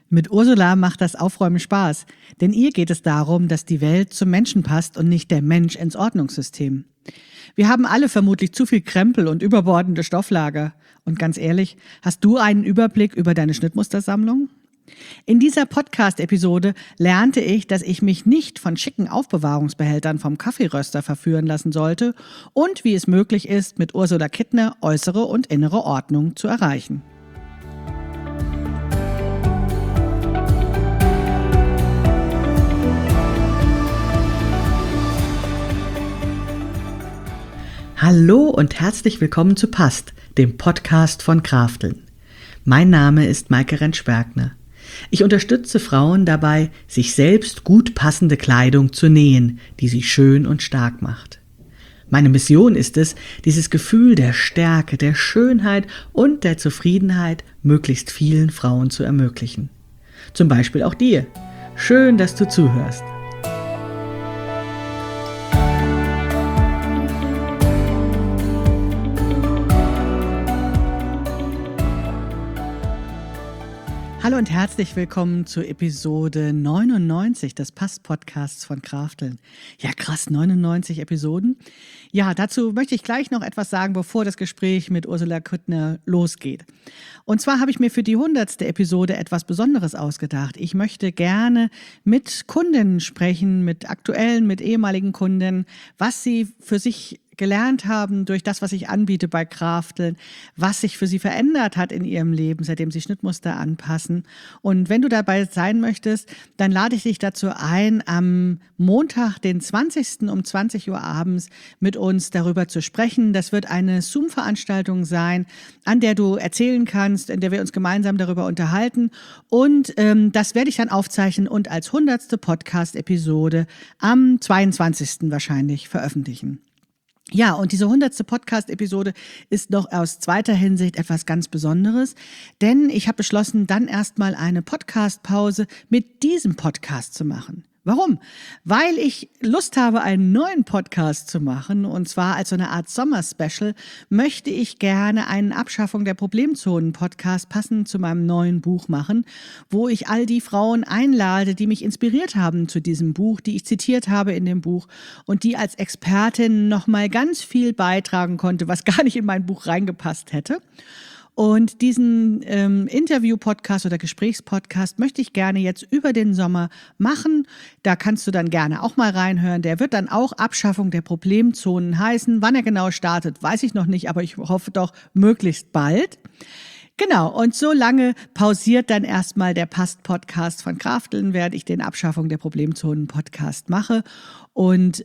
Mit Ursula macht das Aufräumen Spaß, denn ihr geht es darum, dass die Welt zum Menschen passt und nicht der Mensch ins Ordnungssystem. Wir haben alle vermutlich zu viel Krempel und überbordende Stofflager. Und ganz ehrlich, hast du einen Überblick über deine Schnittmustersammlung? In dieser Podcast-Episode lernte ich, dass ich mich nicht von schicken Aufbewahrungsbehältern vom Kaffeeröster verführen lassen sollte und wie es möglich ist, mit Ursula Kittner äußere und innere Ordnung zu erreichen. Hallo und herzlich willkommen zu Passt, dem Podcast von Krafteln. Mein Name ist Maike Rentsch-Bergner. Ich unterstütze Frauen dabei, sich selbst gut passende Kleidung zu nähen, die sie schön und stark macht. Meine Mission ist es, dieses Gefühl der Stärke, der Schönheit und der Zufriedenheit möglichst vielen Frauen zu ermöglichen. Zum Beispiel auch dir. Schön, dass du zuhörst. Hallo und herzlich willkommen zu Episode 99 des Passt-Podcasts von Krafteln. Ja, krass, 99 Episoden. Ja, dazu möchte ich gleich noch etwas sagen, bevor das Gespräch mit Ursula Kittner losgeht. Und zwar habe ich mir für die 100. Episode etwas Besonderes ausgedacht. Ich möchte gerne mit Kundinnen sprechen, mit aktuellen, mit ehemaligen Kunden, was sie für sich gelernt haben durch das, was ich anbiete bei Krafteln, was sich für sie verändert hat in ihrem Leben, seitdem sie Schnittmuster anpassen. Und wenn du dabei sein möchtest, dann lade ich dich dazu ein, am Montag, den 20. um 20 Uhr abends mit uns darüber zu sprechen. Das wird eine Zoom-Veranstaltung sein, an der du erzählen kannst, in der wir uns gemeinsam darüber unterhalten. Und das werde ich dann aufzeichnen und als 100. Podcast-Episode am 22. wahrscheinlich veröffentlichen. Ja, und diese 100. Podcast-Episode ist noch aus zweiter Hinsicht etwas ganz Besonderes, denn ich habe beschlossen, dann erstmal eine Podcast-Pause mit diesem Podcast zu machen. Warum? Weil ich Lust habe, einen neuen Podcast zu machen, und zwar als so eine Art Sommer-Special möchte ich gerne einen Abschaffung der Problemzonen-Podcast passend zu meinem neuen Buch machen, wo ich all die Frauen einlade, die mich inspiriert haben zu diesem Buch, die ich zitiert habe in dem Buch und die als Expertin nochmal ganz viel beitragen konnte, was gar nicht in mein Buch reingepasst hätte. Und diesen Interview-Podcast oder Gesprächspodcast möchte ich gerne jetzt über den Sommer machen. Da kannst du dann gerne auch mal reinhören. Der wird dann auch Abschaffung der Problemzonen heißen. Wann er genau startet, weiß ich noch nicht, aber ich hoffe doch möglichst bald. Genau, und so lange pausiert dann erstmal der Passt-Podcast von Krafteln, während ich den Abschaffung der Problemzonen-Podcast mache. Und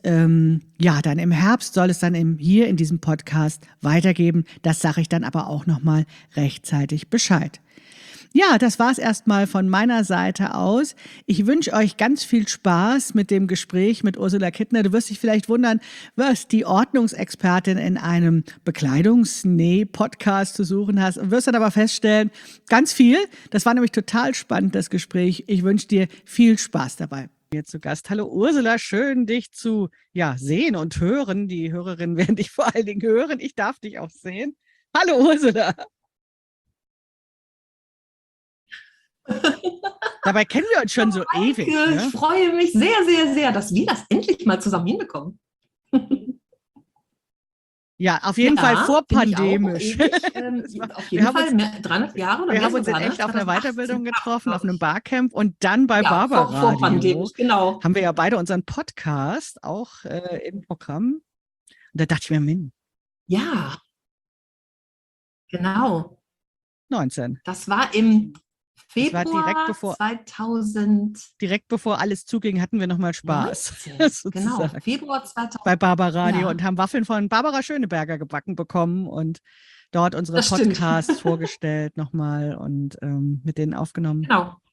ja, dann im Herbst soll es dann hier in diesem Podcast weitergeben. Das sage ich dann aber auch nochmal rechtzeitig Bescheid. Ja, das war's erstmal von meiner Seite aus. Ich wünsche euch ganz viel Spaß mit dem Gespräch mit Ursula Kittner. Du wirst dich vielleicht wundern, was die Ordnungsexpertin in einem Bekleidungsnäh-Podcast zu suchen hast. Und wirst dann aber feststellen, ganz viel. Das war nämlich total spannend, das Gespräch. Ich wünsche dir viel Spaß dabei. Jetzt zu Gast. Hallo Ursula, schön dich zu sehen und hören. Die Hörerinnen werden dich vor allen Dingen hören. Ich darf dich auch sehen. Hallo Ursula. Dabei kennen wir uns schon so ewig. Ne? Ich freue mich sehr, sehr, sehr, dass wir das endlich mal zusammen hinbekommen. Ja, auf jeden Fall vorpandemisch. Auf jeden Fall 300 Jahre. Oder wir haben uns in echt auf einer Weiterbildung getroffen, auf einem Barcamp und dann bei Barbara vorpandemisch, genau. Haben wir ja beide unseren Podcast auch im Programm. Und da dachte ich mir, Mensch. Ja, genau. 19. Das war im Februar direkt bevor alles zuging, hatten wir nochmal Spaß. Genau, Februar 2000. Bei Barbara Radio und haben Waffeln von Barbara Schöneberger gebacken bekommen und dort unsere Podcasts vorgestellt nochmal und mit denen aufgenommen.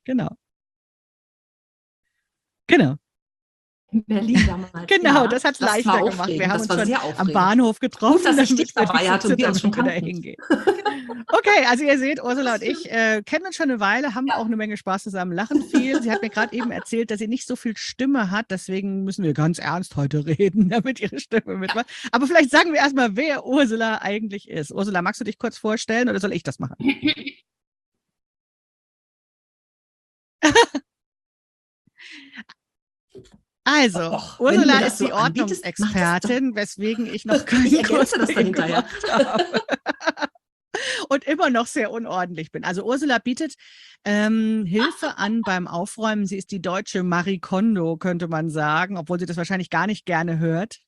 Genau. In Berlin damals. Genau, das hat es leichter gemacht. Wir haben uns schon am Bahnhof getroffen. Gut, dass ich dich dabei hatte und wir uns schon hingehen. Okay, also ihr seht, Ursula und ich kennen uns schon eine Weile, haben auch eine Menge Spaß zusammen, lachen viel. Sie hat mir gerade eben erzählt, dass sie nicht so viel Stimme hat, deswegen müssen wir ganz ernst heute reden, damit ihre Stimme mitmacht. Aber vielleicht sagen wir erstmal, wer Ursula eigentlich ist. Ursula, magst du dich kurz vorstellen oder soll ich das machen? Also, Och, wenn du Ursula mir das ist so die anbietest, mach das doch. Ordnungsexpertin, weswegen ich noch Ich keinen Kurs ergänze das bei dann ihr hinterher. gemacht habe und immer noch sehr unordentlich bin. Also Ursula bietet Hilfe an beim Aufräumen. Sie ist die deutsche Marie Kondo, könnte man sagen, obwohl sie das wahrscheinlich gar nicht gerne hört.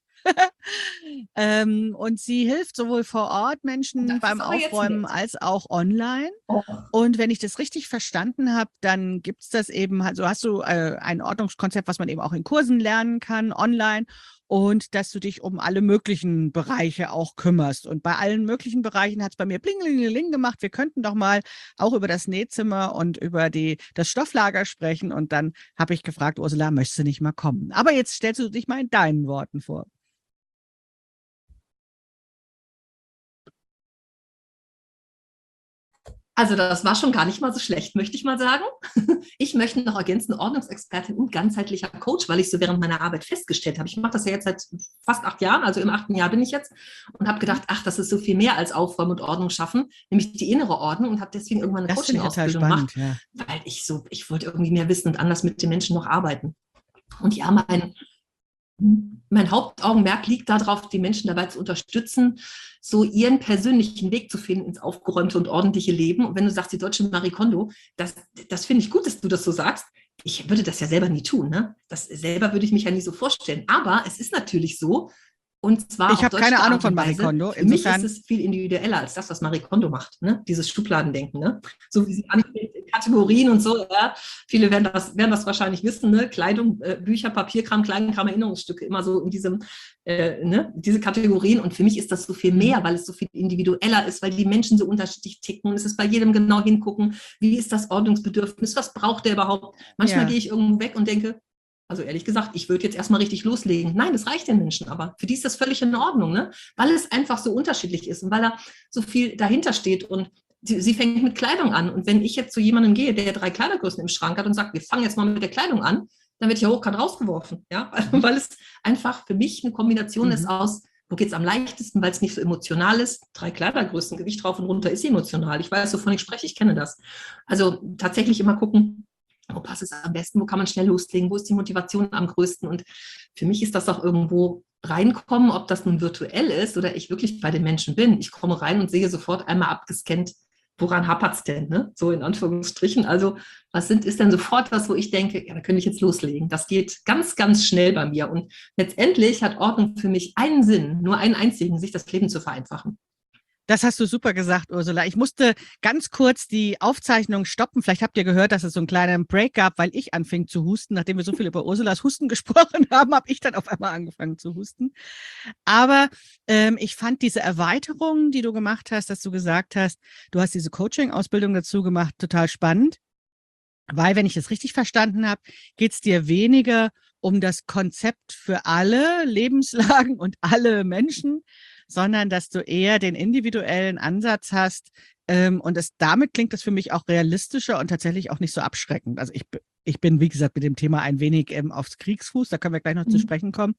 Und sie hilft sowohl vor Ort Menschen Das ist beim aber jetzt Aufräumen nett. als auch online. Oh. Und wenn ich das richtig verstanden habe, dann gibt es das eben, also hast du ein Ordnungskonzept, was man eben auch in Kursen lernen kann, online, und dass du dich um alle möglichen Bereiche auch kümmerst. Und bei allen möglichen Bereichen hat es bei mir blingelingeling gemacht. Wir könnten doch mal auch über das Nähzimmer und über das Stofflager sprechen. Und dann habe ich gefragt, Ursula, möchtest du nicht mal kommen? Aber jetzt stellst du dich mal in deinen Worten vor. Also das war schon gar nicht mal so schlecht, möchte ich mal sagen. Ich möchte noch ergänzen, Ordnungsexpertin und ganzheitlicher Coach, weil ich so während meiner Arbeit festgestellt habe. Ich mache das ja jetzt seit fast 8 Jahren, also im 8. Jahr bin ich jetzt, und habe gedacht, ach, das ist so viel mehr als Aufräumen und Ordnung schaffen, nämlich die innere Ordnung, und habe deswegen irgendwann eine Das finde ich total Coaching-Ausbildung gemacht, spannend, ja. weil ich wollte irgendwie mehr wissen und anders mit den Menschen noch arbeiten. Und ja, mein Hauptaugenmerk liegt darauf, die Menschen dabei zu unterstützen, so ihren persönlichen Weg zu finden ins aufgeräumte und ordentliche Leben. Und wenn du sagst, die deutsche Marie Kondo, das finde ich gut, dass du das so sagst. Ich würde das ja selber nie tun. Ne? Das selber würde ich mich ja nie so vorstellen. Aber es ist natürlich so, und zwar Ich auf habe keine deutsche Ahnung Art von und Marie Weise. Kondo. Für mich ist Insofern, es viel individueller als das, was Marie Kondo macht. Ne? Dieses Schubladendenken. Ne? So wie sie anfängt, Kategorien und so. Ja? Viele werden das wahrscheinlich wissen. Ne? Kleidung, Bücher, Papierkram, Kleinkram, Erinnerungsstücke. Immer so in ne? Diese Kategorien. Und für mich ist das so viel mehr, weil es so viel individueller ist, weil die Menschen so unterschiedlich ticken. Und es ist bei jedem genau hingucken, wie ist das Ordnungsbedürfnis, was braucht der überhaupt. Manchmal ja. gehe ich irgendwo weg und denke, also ehrlich gesagt, ich würde jetzt erstmal richtig loslegen. Nein, das reicht den Menschen, aber für die ist das völlig in Ordnung, ne? Weil es einfach so unterschiedlich ist und weil da so viel dahinter steht. Und sie fängt mit Kleidung an. Und wenn ich jetzt zu jemandem gehe, der 3 Kleidergrößen im Schrank hat und sagt, wir fangen jetzt mal mit der Kleidung an, dann wird ja hochkant rausgeworfen, ja? Weil es einfach für mich eine Kombination ist aus, wo geht es am leichtesten, weil es nicht so emotional ist. 3 Kleidergrößen, Gewicht drauf und runter ist emotional. Ich weiß, wovon ich spreche, ich kenne das. Also tatsächlich immer gucken, wo passt es am besten, wo kann man schnell loslegen, wo ist die Motivation am größten. Und für mich ist das auch irgendwo reinkommen, ob das nun virtuell ist oder ich wirklich bei den Menschen bin. Ich komme rein und sehe sofort einmal abgescannt, woran hapert es denn, ne? So in Anführungsstrichen. Also ist denn sofort was, wo ich denke, ja, da könnte ich jetzt loslegen. Das geht ganz, ganz schnell bei mir. Und letztendlich hat Ordnung für mich einen Sinn, nur einen einzigen, sich das Leben zu vereinfachen. Das hast du super gesagt, Ursula. Ich musste ganz kurz die Aufzeichnung stoppen. Vielleicht habt ihr gehört, dass es so einen kleinen Break gab, weil ich anfing zu husten. Nachdem wir so viel über Ursulas Husten gesprochen haben, habe ich dann auf einmal angefangen zu husten. Aber ich fand diese Erweiterung, die du gemacht hast, dass du gesagt hast, du hast diese Coaching-Ausbildung dazu gemacht, total spannend. Weil, wenn ich das richtig verstanden habe, geht es dir weniger um das Konzept für alle Lebenslagen und alle Menschen, sondern dass du eher den individuellen Ansatz hast. Und damit klingt das für mich auch realistischer und tatsächlich auch nicht so abschreckend. Also ich bin, wie gesagt, mit dem Thema ein wenig aufs Kriegsfuß, da können wir gleich noch zu sprechen kommen.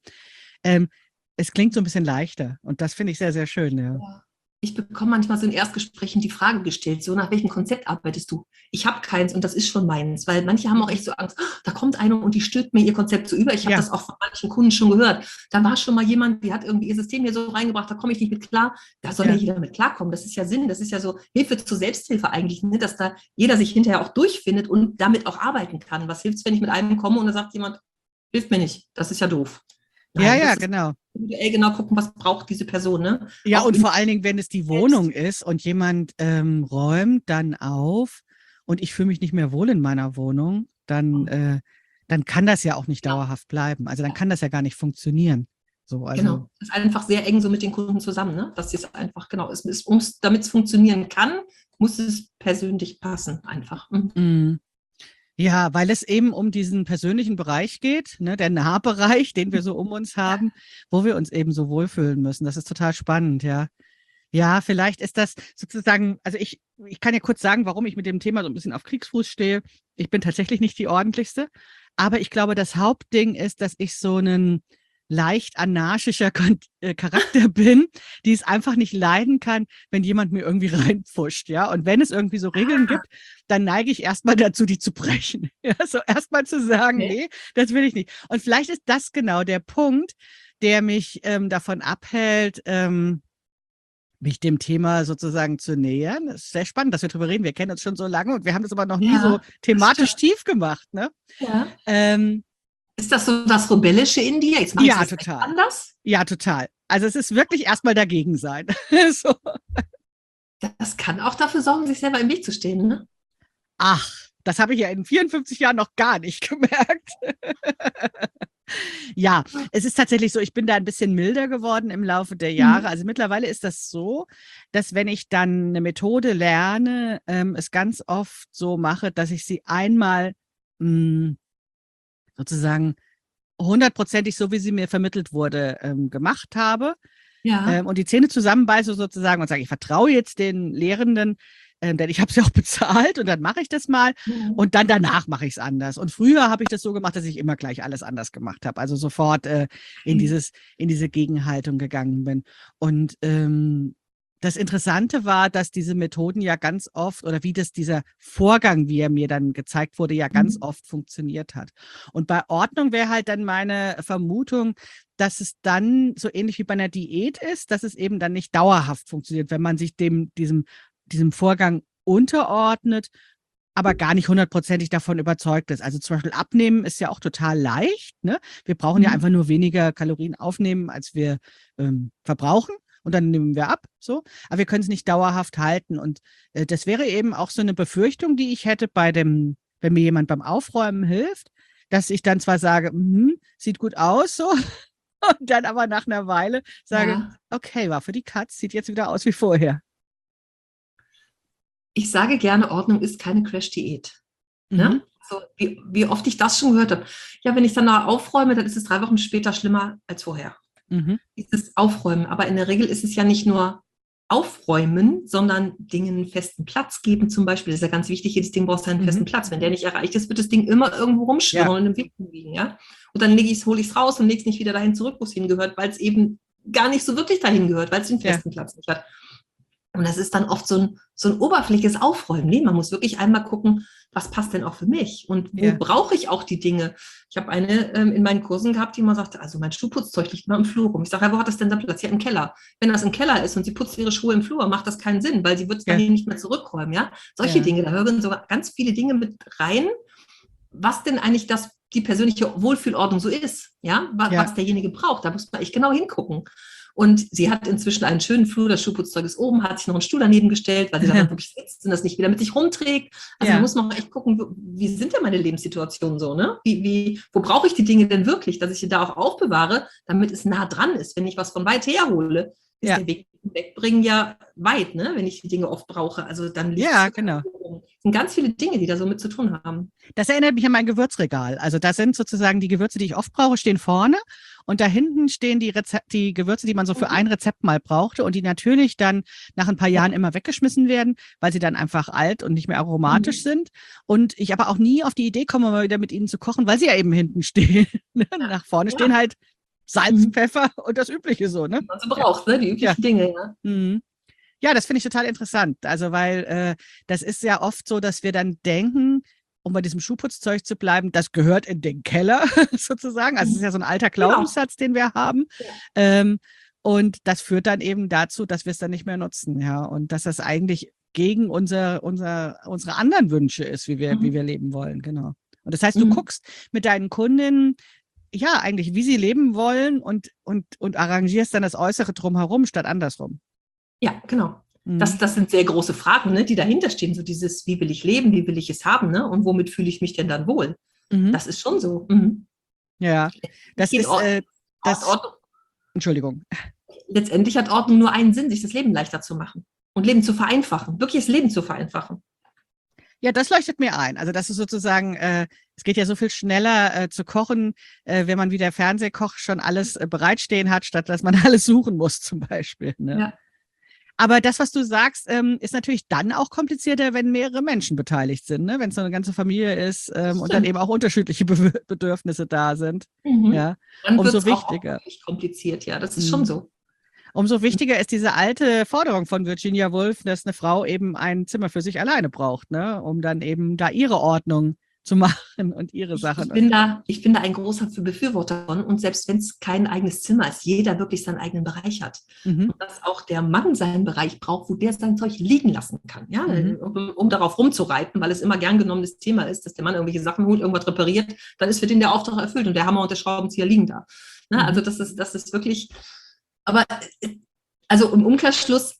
Es klingt so ein bisschen leichter und das finde ich sehr, sehr schön. Ja. Ja. Ich bekomme manchmal so in Erstgesprächen die Frage gestellt, so nach welchem Konzept arbeitest du? Ich habe keins und das ist schon meins, weil manche haben auch echt so Angst, oh, da kommt eine und die stülpt mir ihr Konzept so über. Ich habe das auch von manchen Kunden schon gehört. Da war schon mal jemand, die hat irgendwie ihr System hier so reingebracht, da komme ich nicht mit klar. Da soll ja jeder mit klarkommen. Das ist ja Sinn, das ist ja so Hilfe zur Selbsthilfe eigentlich, ne? Dass da jeder sich hinterher auch durchfindet und damit auch arbeiten kann. Was hilft es, wenn ich mit einem komme und da sagt jemand, hilft mir nicht, das ist ja doof. Nein, ja, genau. Individuell genau gucken, was braucht diese Person. Ne? Ja, Auch und vor allen Dingen, wenn es die Wohnung ist und jemand räumt dann auf und ich fühle mich nicht mehr wohl in meiner Wohnung, dann kann das ja auch nicht dauerhaft bleiben. Also dann kann das ja gar nicht funktionieren. So, also. Genau, das ist einfach sehr eng so mit den Kunden zusammen. Ne? Das ist einfach, genau, damit es funktionieren kann, muss es persönlich passen, einfach. Mhm. Ja, weil es eben um diesen persönlichen Bereich geht, ne, der Nahbereich, den wir so um uns haben, wo wir uns eben so wohlfühlen müssen. Das ist total spannend, ja. Ja, vielleicht ist das sozusagen, also ich kann ja kurz sagen, warum ich mit dem Thema so ein bisschen auf Kriegsfuß stehe. Ich bin tatsächlich nicht die ordentlichste, aber ich glaube, das Hauptding ist, dass ich so einen leicht anarchischer Charakter bin, die es einfach nicht leiden kann, wenn jemand mir irgendwie reinpfuscht, ja. Und wenn es irgendwie so Regeln gibt, dann neige ich erstmal dazu, die zu brechen. Ja, so erstmal zu sagen, Okay. nee, das will ich nicht. Und vielleicht ist das genau der Punkt, der mich davon abhält, mich dem Thema sozusagen zu nähern. Es ist sehr spannend, dass wir darüber reden. Wir kennen uns schon so lange und wir haben das aber noch nie so Ja, das thematisch stimmt. tief gemacht, ne? Ja. Ähm, Ist das so das Rebellische in dir? Jetzt mache ich es ja, erst recht total. anders. Ja, total. Also es ist wirklich erstmal dagegen sein. So. Das kann auch dafür sorgen, sich selber im Weg zu stehen. Ne? Ach, das habe ich ja in 54 Jahren noch gar nicht gemerkt. Ja, es ist tatsächlich so, ich bin da ein bisschen milder geworden im Laufe der Jahre. Mhm. Also mittlerweile ist das so, dass wenn ich dann eine Methode lerne, es ganz oft so mache, dass ich sie einmal mh, sozusagen hundertprozentig so, wie sie mir vermittelt wurde, gemacht habe. Ja. Und die Zähne zusammenbeiße sozusagen und sage, ich vertraue jetzt den Lehrenden, denn ich habe sie auch bezahlt und dann mache ich das mal Mhm. und dann danach mache ich es anders. Und früher habe ich das so gemacht, dass ich immer gleich alles anders gemacht habe, also sofort Okay. in diese Gegenhaltung gegangen bin. Und das Interessante war, dass diese Methoden ja ganz oft oder wie dieser Vorgang, wie er mir dann gezeigt wurde, ja ganz Mhm. oft funktioniert hat. Und bei Ordnung wäre halt dann meine Vermutung, dass es dann so ähnlich wie bei einer Diät ist, dass es eben dann nicht dauerhaft funktioniert, wenn man sich diesem Vorgang unterordnet, aber gar nicht hundertprozentig davon überzeugt ist. Also zum Beispiel abnehmen ist ja auch total leicht. Ne? Wir brauchen ja Mhm. einfach nur weniger Kalorien aufnehmen, als wir verbrauchen. Und dann nehmen wir ab, so. Aber wir können es nicht dauerhaft halten. Und das wäre eben auch so eine Befürchtung, die ich hätte wenn mir jemand beim Aufräumen hilft, dass ich dann zwar sage, sieht gut aus, so, und dann aber nach einer Weile sage, Ja. okay, war für die Katz, sieht jetzt wieder aus wie vorher. Ich sage gerne, Ordnung ist keine Crash-Diät. Mhm, Ne? So, wie oft ich das schon gehört habe. Ja, wenn ich dann da aufräume, dann ist es 3 Wochen später schlimmer als vorher. mhm, Dieses Aufräumen. Aber in der Regel ist es ja nicht nur aufräumen, sondern Dingen einen festen Platz geben zum Beispiel. Das ist ja ganz wichtig, jedes Ding braucht seinen mhm. festen Platz. Wenn der nicht erreicht ist, wird das Ding immer irgendwo rumschwirren Ja, und im Weg liegen. Ja? Und dann hole ich es raus und lege es nicht wieder dahin zurück, wo es hingehört, weil es eben gar nicht so wirklich dahin gehört, weil es den ja, festen Platz nicht hat. Und das ist dann oft so ein oberflächliches Aufräumen. Nee, man muss wirklich einmal gucken, was passt denn auch für mich und wo ja. brauche ich auch die Dinge. Ich habe eine in meinen Kursen gehabt, die immer sagte, also mein Schuhputzzeug liegt immer im Flur rum. Ich sage, ja, wo hat das denn da Platz? Ja, im Keller. Wenn das im Keller ist und sie putzt ihre Schuhe im Flur, macht das keinen Sinn, weil sie wird es Ja, dahin nicht mehr zurückräumen. Ja? Solche ja, Dinge, da hören sogar ganz viele Dinge mit rein, was denn eigentlich die persönliche Wohlfühlordnung so ist, ja, ja, was derjenige braucht. Da muss man echt genau hingucken. Und sie hat inzwischen einen schönen Flur, das Schuhputzzeug ist oben, hat sich noch einen Stuhl daneben gestellt, weil sie daran wirklich sitzt und das nicht wieder mit sich rumträgt. Also da ja, muss man echt gucken, wie sind denn meine Lebenssituationen so, ne? Wo brauche ich die Dinge denn wirklich, dass ich sie da auch aufbewahre, damit es nah dran ist. Wenn ich was von weit her hole, ist ja, der Weg zum Wegbringen ja weit, ne? Wenn ich die Dinge oft brauche. Also dann liegt es ja, total genau. rum. Es sind ganz viele Dinge, die da so mit zu tun haben. Das erinnert mich an mein Gewürzregal. Also da sind sozusagen die Gewürze, die ich oft brauche, stehen vorne und da hinten stehen die Gewürze, die man so für ein Rezept mal brauchte und die natürlich dann nach ein paar Jahren Ja. immer weggeschmissen werden, weil sie dann einfach alt und nicht mehr aromatisch Mhm. sind. Und ich aber auch nie auf die Idee komme, mal wieder mit ihnen zu kochen, weil sie ja eben hinten stehen. Ja. Nach vorne stehen Ja. halt Salz, Mhm. Pfeffer und das Übliche so, ne? Die man so Ja, braucht, ne? Die ja. üblichen Dinge, ja. Mhm. Ja, das finde ich total interessant. Also, weil das ist ja oft so, dass wir dann denken, um bei diesem Schuhputzzeug zu bleiben, das gehört in den Keller sozusagen. Also es ist Mhm. ja so ein alter Genau. Glaubenssatz, den wir haben. Ja. Ähm, und das führt dann eben dazu, dass wir es dann nicht mehr nutzen, ja. Und dass das eigentlich gegen unsere anderen Wünsche ist, wie wir Mhm. leben wollen, genau. Und das heißt, du Mhm. guckst mit deinen Kundinnen, ja, eigentlich, wie sie leben wollen und arrangierst dann das Äußere drumherum statt andersrum. Ja, genau. Mhm. Das sind sehr große Fragen, ne, die dahinter stehen. So dieses, wie will ich leben, wie will ich es haben, ne? Und womit fühle ich mich denn dann wohl? Mhm. Das ist schon so. Mhm. Ja, das Geht ist das, Ordnung. Entschuldigung. Letztendlich hat Ordnung nur einen Sinn, sich das Leben leichter zu machen und Leben zu vereinfachen, wirklich das Leben zu vereinfachen. Ja, das leuchtet mir ein. Also das ist sozusagen, es geht ja so viel schneller zu kochen, wenn man wie der Fernsehkoch schon alles bereitstehen hat, statt dass man alles suchen muss zum Beispiel. Ne? Ja. Aber das, was du sagst, ist natürlich dann auch komplizierter, wenn mehrere Menschen beteiligt sind, ne? Wenn es so eine ganze Familie ist und dann eben auch unterschiedliche Bedürfnisse da sind. Mhm. Ja, Dann wird umso es auch wichtiger. wirklich kompliziert, ja, das ist schon Mhm. so. Umso wichtiger ist diese alte Forderung von Virginia Woolf, dass eine Frau eben ein Zimmer für sich alleine braucht, ne? Um dann eben da ihre Ordnung zu machen und ihre Ich, Sachen. ich, bin da, ich bin da ein großer Befürworter von. Und selbst wenn es kein eigenes Zimmer ist, jeder wirklich seinen eigenen Bereich hat. Mhm. Und dass auch der Mann seinen Bereich braucht, wo der sein Zeug liegen lassen kann. Ja? Mhm. Um darauf rumzureiten, weil es immer gern genommenes Thema ist, dass der Mann irgendwelche Sachen holt, irgendwas repariert, dann ist für den der Auftrag erfüllt und der Hammer und der Schraubenzieher liegen da. Ne? Also Mhm. das ist wirklich, aber also im Umkehrschluss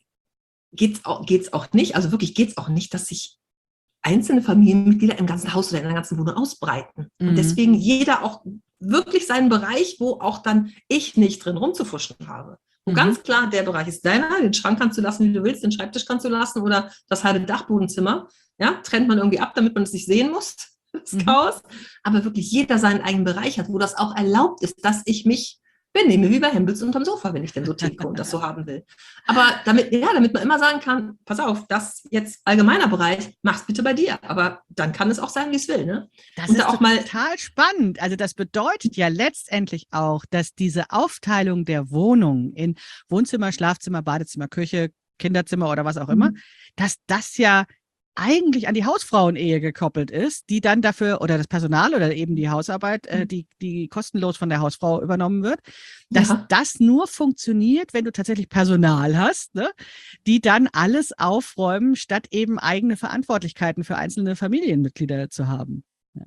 geht's auch nicht, also wirklich geht es auch nicht, dass sich einzelne Familienmitglieder im ganzen Haus oder in der ganzen Wohnung ausbreiten. Und Mhm. deswegen jeder auch wirklich seinen Bereich, wo auch dann ich nicht drin rumzufuschen habe. Wo Mhm. ganz klar, der Bereich ist deiner, den Schrank kannst du lassen, wie du willst, den Schreibtisch kannst du lassen oder das halbe Dachbodenzimmer. Ja, trennt man irgendwie ab, damit man es nicht sehen muss, das Mhm. Chaos. Aber wirklich jeder seinen eigenen Bereich hat, wo das auch erlaubt ist, dass ich mich benehme wie bei Hempels unterm Sofa, wenn ich denn so ticke und das so haben will. Aber damit man immer sagen kann, pass auf, das jetzt allgemeiner Bereich, mach's bitte bei dir. Aber dann kann es auch sein, wie es will. Ne? Das Und ist da auch mal, total spannend. Also das bedeutet ja letztendlich auch, dass diese Aufteilung der Wohnung in Wohnzimmer, Schlafzimmer, Badezimmer, Küche, Kinderzimmer oder was auch immer, dass das ja eigentlich an die Hausfrauenehe gekoppelt ist, die dann dafür, oder das Personal oder eben die Hausarbeit, die kostenlos von der Hausfrau übernommen wird, dass ja, das nur funktioniert, wenn du tatsächlich Personal hast, ne, die dann alles aufräumen, statt eben eigene Verantwortlichkeiten für einzelne Familienmitglieder zu haben. Ja.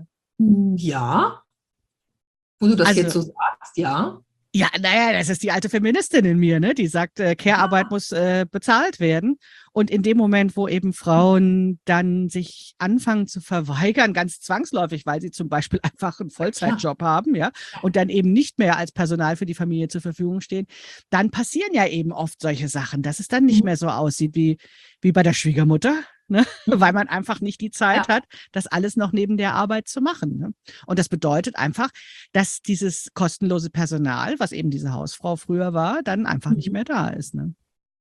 ja, wo du das jetzt Also, so sagst, ja. ja, naja, das ist die alte Feministin in mir, ne? Die sagt, Care-Arbeit muss bezahlt werden. Und in dem Moment, wo eben Frauen dann sich anfangen zu verweigern, ganz zwangsläufig, weil sie zum Beispiel einfach einen Klar. Vollzeitjob haben, ja, und dann eben nicht mehr als Personal für die Familie zur Verfügung stehen, dann passieren ja eben oft solche Sachen, dass es dann nicht mehr so aussieht wie bei der Schwiegermutter, ne? Weil man einfach nicht die Zeit Ja. hat, das alles noch neben der Arbeit zu machen. Ne? Und das bedeutet einfach, dass dieses kostenlose Personal, was eben diese Hausfrau früher war, dann einfach nicht mehr da ist. Ne?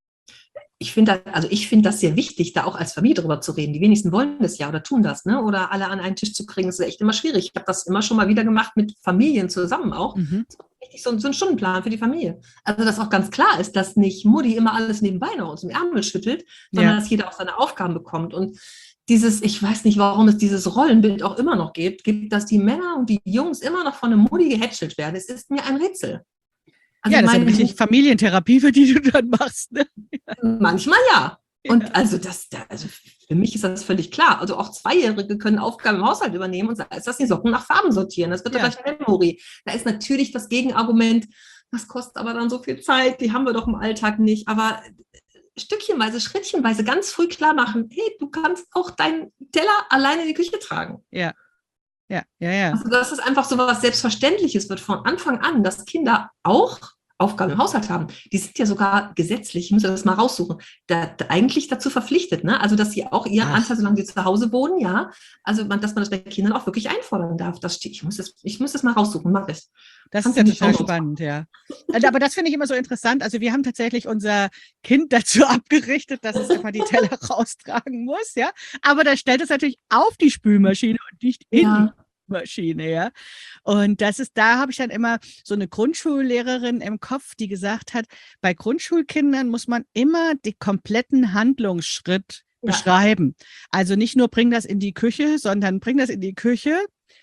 Ich finde das sehr wichtig, da auch als Familie drüber zu reden. Die wenigsten wollen das ja oder tun das, ne? Oder alle an einen Tisch zu kriegen, das ist echt immer schwierig. Ich habe das immer schon mal wieder gemacht mit Familien zusammen auch. Mhm. Das ist richtig so ein Stundenplan für die Familie. Also, dass auch ganz klar ist, dass nicht Mutti immer alles nebenbei noch aus dem Ärmel schüttelt, Ja. sondern dass jeder auch seine Aufgaben bekommt. Und ich weiß nicht, warum es dieses Rollenbild auch immer noch gibt, dass die Männer und die Jungs immer noch von der Mutti gehätschelt werden. Es ist mir ein Rätsel. Also Ja, ich das ist dann meine, richtig Familientherapie, für die du dann machst. Ne? manchmal ja. Und Ja. also für mich ist das völlig klar. Also auch Zweijährige können Aufgaben im Haushalt übernehmen und sei es, dass die Socken nach Farben sortieren. Das wird doch Ja. gleich eine Memory. Da ist natürlich das Gegenargument, das kostet aber dann so viel Zeit, die haben wir doch im Alltag nicht. Aber stückchenweise, schrittchenweise ganz früh klar machen, hey, du kannst auch deinen Teller alleine in die Küche tragen. Ja. Ja. Ja. Ja. Also, dass es einfach so was Selbstverständliches wird von Anfang an, dass Kinder auch Aufgaben im Haushalt haben. Die sind ja sogar gesetzlich, ich muss das mal raussuchen, eigentlich dazu verpflichtet, ne? Also, dass sie auch ihren Ach, Anteil, solange sie zu Hause wohnen, ja, also dass man das bei Kindern auch wirklich einfordern darf. Das steht, ich muss das mal raussuchen, mach es. das ist Kannst ja du nicht total schauen. spannend, ja. Aber das finde ich immer so interessant. Also wir haben tatsächlich unser Kind dazu abgerichtet, dass es einfach die Teller raustragen muss, ja. Aber da stellt es natürlich auf die Spülmaschine und nicht in die Ja, Maschine, ja. Und da habe ich dann immer so eine Grundschullehrerin im Kopf, die gesagt hat, bei Grundschulkindern muss man immer den kompletten Handlungsschritt ja, beschreiben. Also nicht nur bring das in die Küche, sondern bring das in die Küche,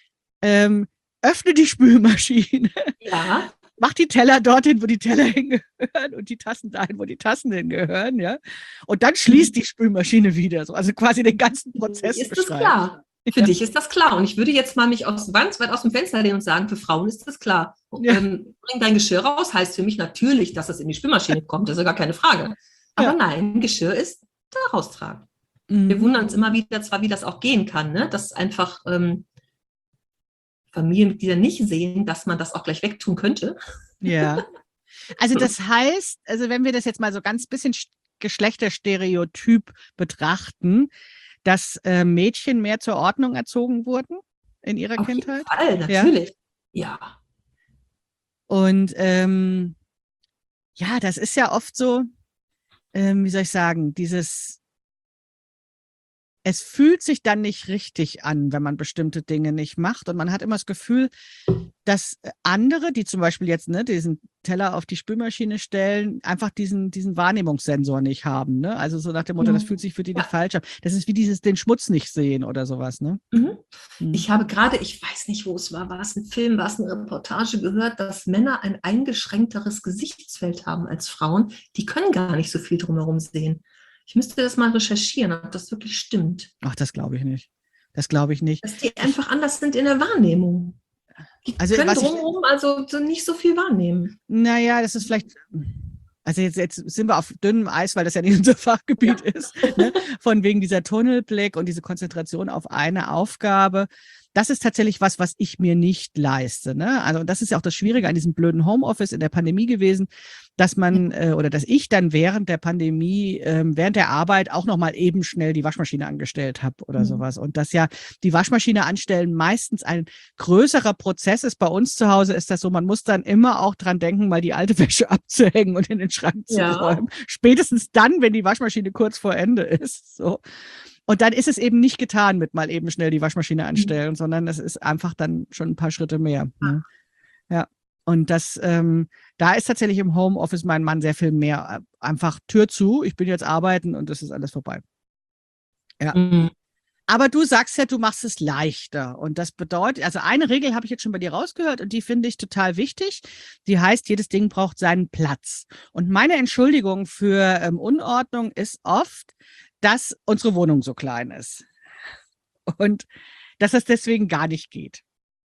ähm, öffne die Spülmaschine, ja. mach die Teller dorthin, wo die Teller hingehören und die Tassen dahin, wo die Tassen hingehören, ja. Und dann schließt die Spülmaschine wieder, so. Also quasi den ganzen Für dich Prozess ist das beschreiben. klar. Für Ja. dich ist das klar. Und ich würde jetzt mal mich ganz weit aus dem Fenster lehnen und sagen, für Frauen ist das klar. Ja. Bring dein Geschirr raus, heißt für mich natürlich, dass es in die Spülmaschine kommt. Das ist ja gar keine Frage. Aber Ja. nein, Geschirr ist da raustragen. Wir Mhm. wundern uns immer wieder zwar, wie das auch gehen kann, ne? Dass einfach Familienmitglieder nicht sehen, dass man das auch gleich wegtun könnte. Ja. Also das heißt, also wenn wir das jetzt mal so ganz bisschen geschlechterstereotyp betrachten, dass Mädchen mehr zur Ordnung erzogen wurden in ihrer Auf jeden Kindheit. Fall, Ja. natürlich. Ja. Und ja, das ist ja oft so, wie soll ich sagen, es fühlt sich dann nicht richtig an, wenn man bestimmte Dinge nicht macht. Und man hat immer das Gefühl, dass andere, die zum Beispiel jetzt diesen Teller auf die Spülmaschine stellen, einfach diesen Wahrnehmungssensor nicht haben. Ne? Also so nach dem Motto, das fühlt sich für die nicht falsch an. Das ist wie den Schmutz nicht sehen oder sowas. Ne? Mhm. Mhm. Ich habe gerade, ich weiß nicht, wo es war es ein Film, war es eine Reportage gehört, dass Männer ein eingeschränkteres Gesichtsfeld haben als Frauen. Die können gar nicht so viel drumherum sehen. Ich müsste das mal recherchieren, ob das wirklich stimmt. Ach, das glaube ich nicht. Das glaube ich nicht. Dass die einfach anders sind in der Wahrnehmung. Die können drumherum also nicht so viel wahrnehmen. Naja, das ist vielleicht, also jetzt sind wir auf dünnem Eis, weil das ja nicht unser Fachgebiet ist, ne? Von wegen dieser Tunnelblick und diese Konzentration auf eine Aufgabe. Das ist tatsächlich was ich mir nicht leiste. Ne? Also das ist ja auch das Schwierige an diesem blöden Homeoffice in der Pandemie gewesen, dass man oder dass ich dann während der Pandemie, während der Arbeit auch nochmal eben schnell die Waschmaschine angestellt habe oder sowas. Und dass ja die Waschmaschine anstellen meistens ein größerer Prozess ist. Bei uns zu Hause ist das so, man muss dann immer auch dran denken, mal die alte Wäsche abzuhängen und in den Schrank zu räumen. Spätestens dann, wenn die Waschmaschine kurz vor Ende ist. So. Und dann ist es eben nicht getan mit mal eben schnell die Waschmaschine anstellen, sondern es ist einfach dann schon ein paar Schritte mehr. Ne? Ja. Und da ist tatsächlich im Homeoffice mein Mann sehr viel mehr. Einfach Tür zu, ich bin jetzt arbeiten und das ist alles vorbei. Ja. Mhm. Aber du sagst ja, du machst es leichter. Und das bedeutet, also eine Regel habe ich jetzt schon bei dir rausgehört und die finde ich total wichtig. Die heißt, jedes Ding braucht seinen Platz. Und meine Entschuldigung für Unordnung ist oft, dass unsere Wohnung so klein ist. Und dass das deswegen gar nicht geht.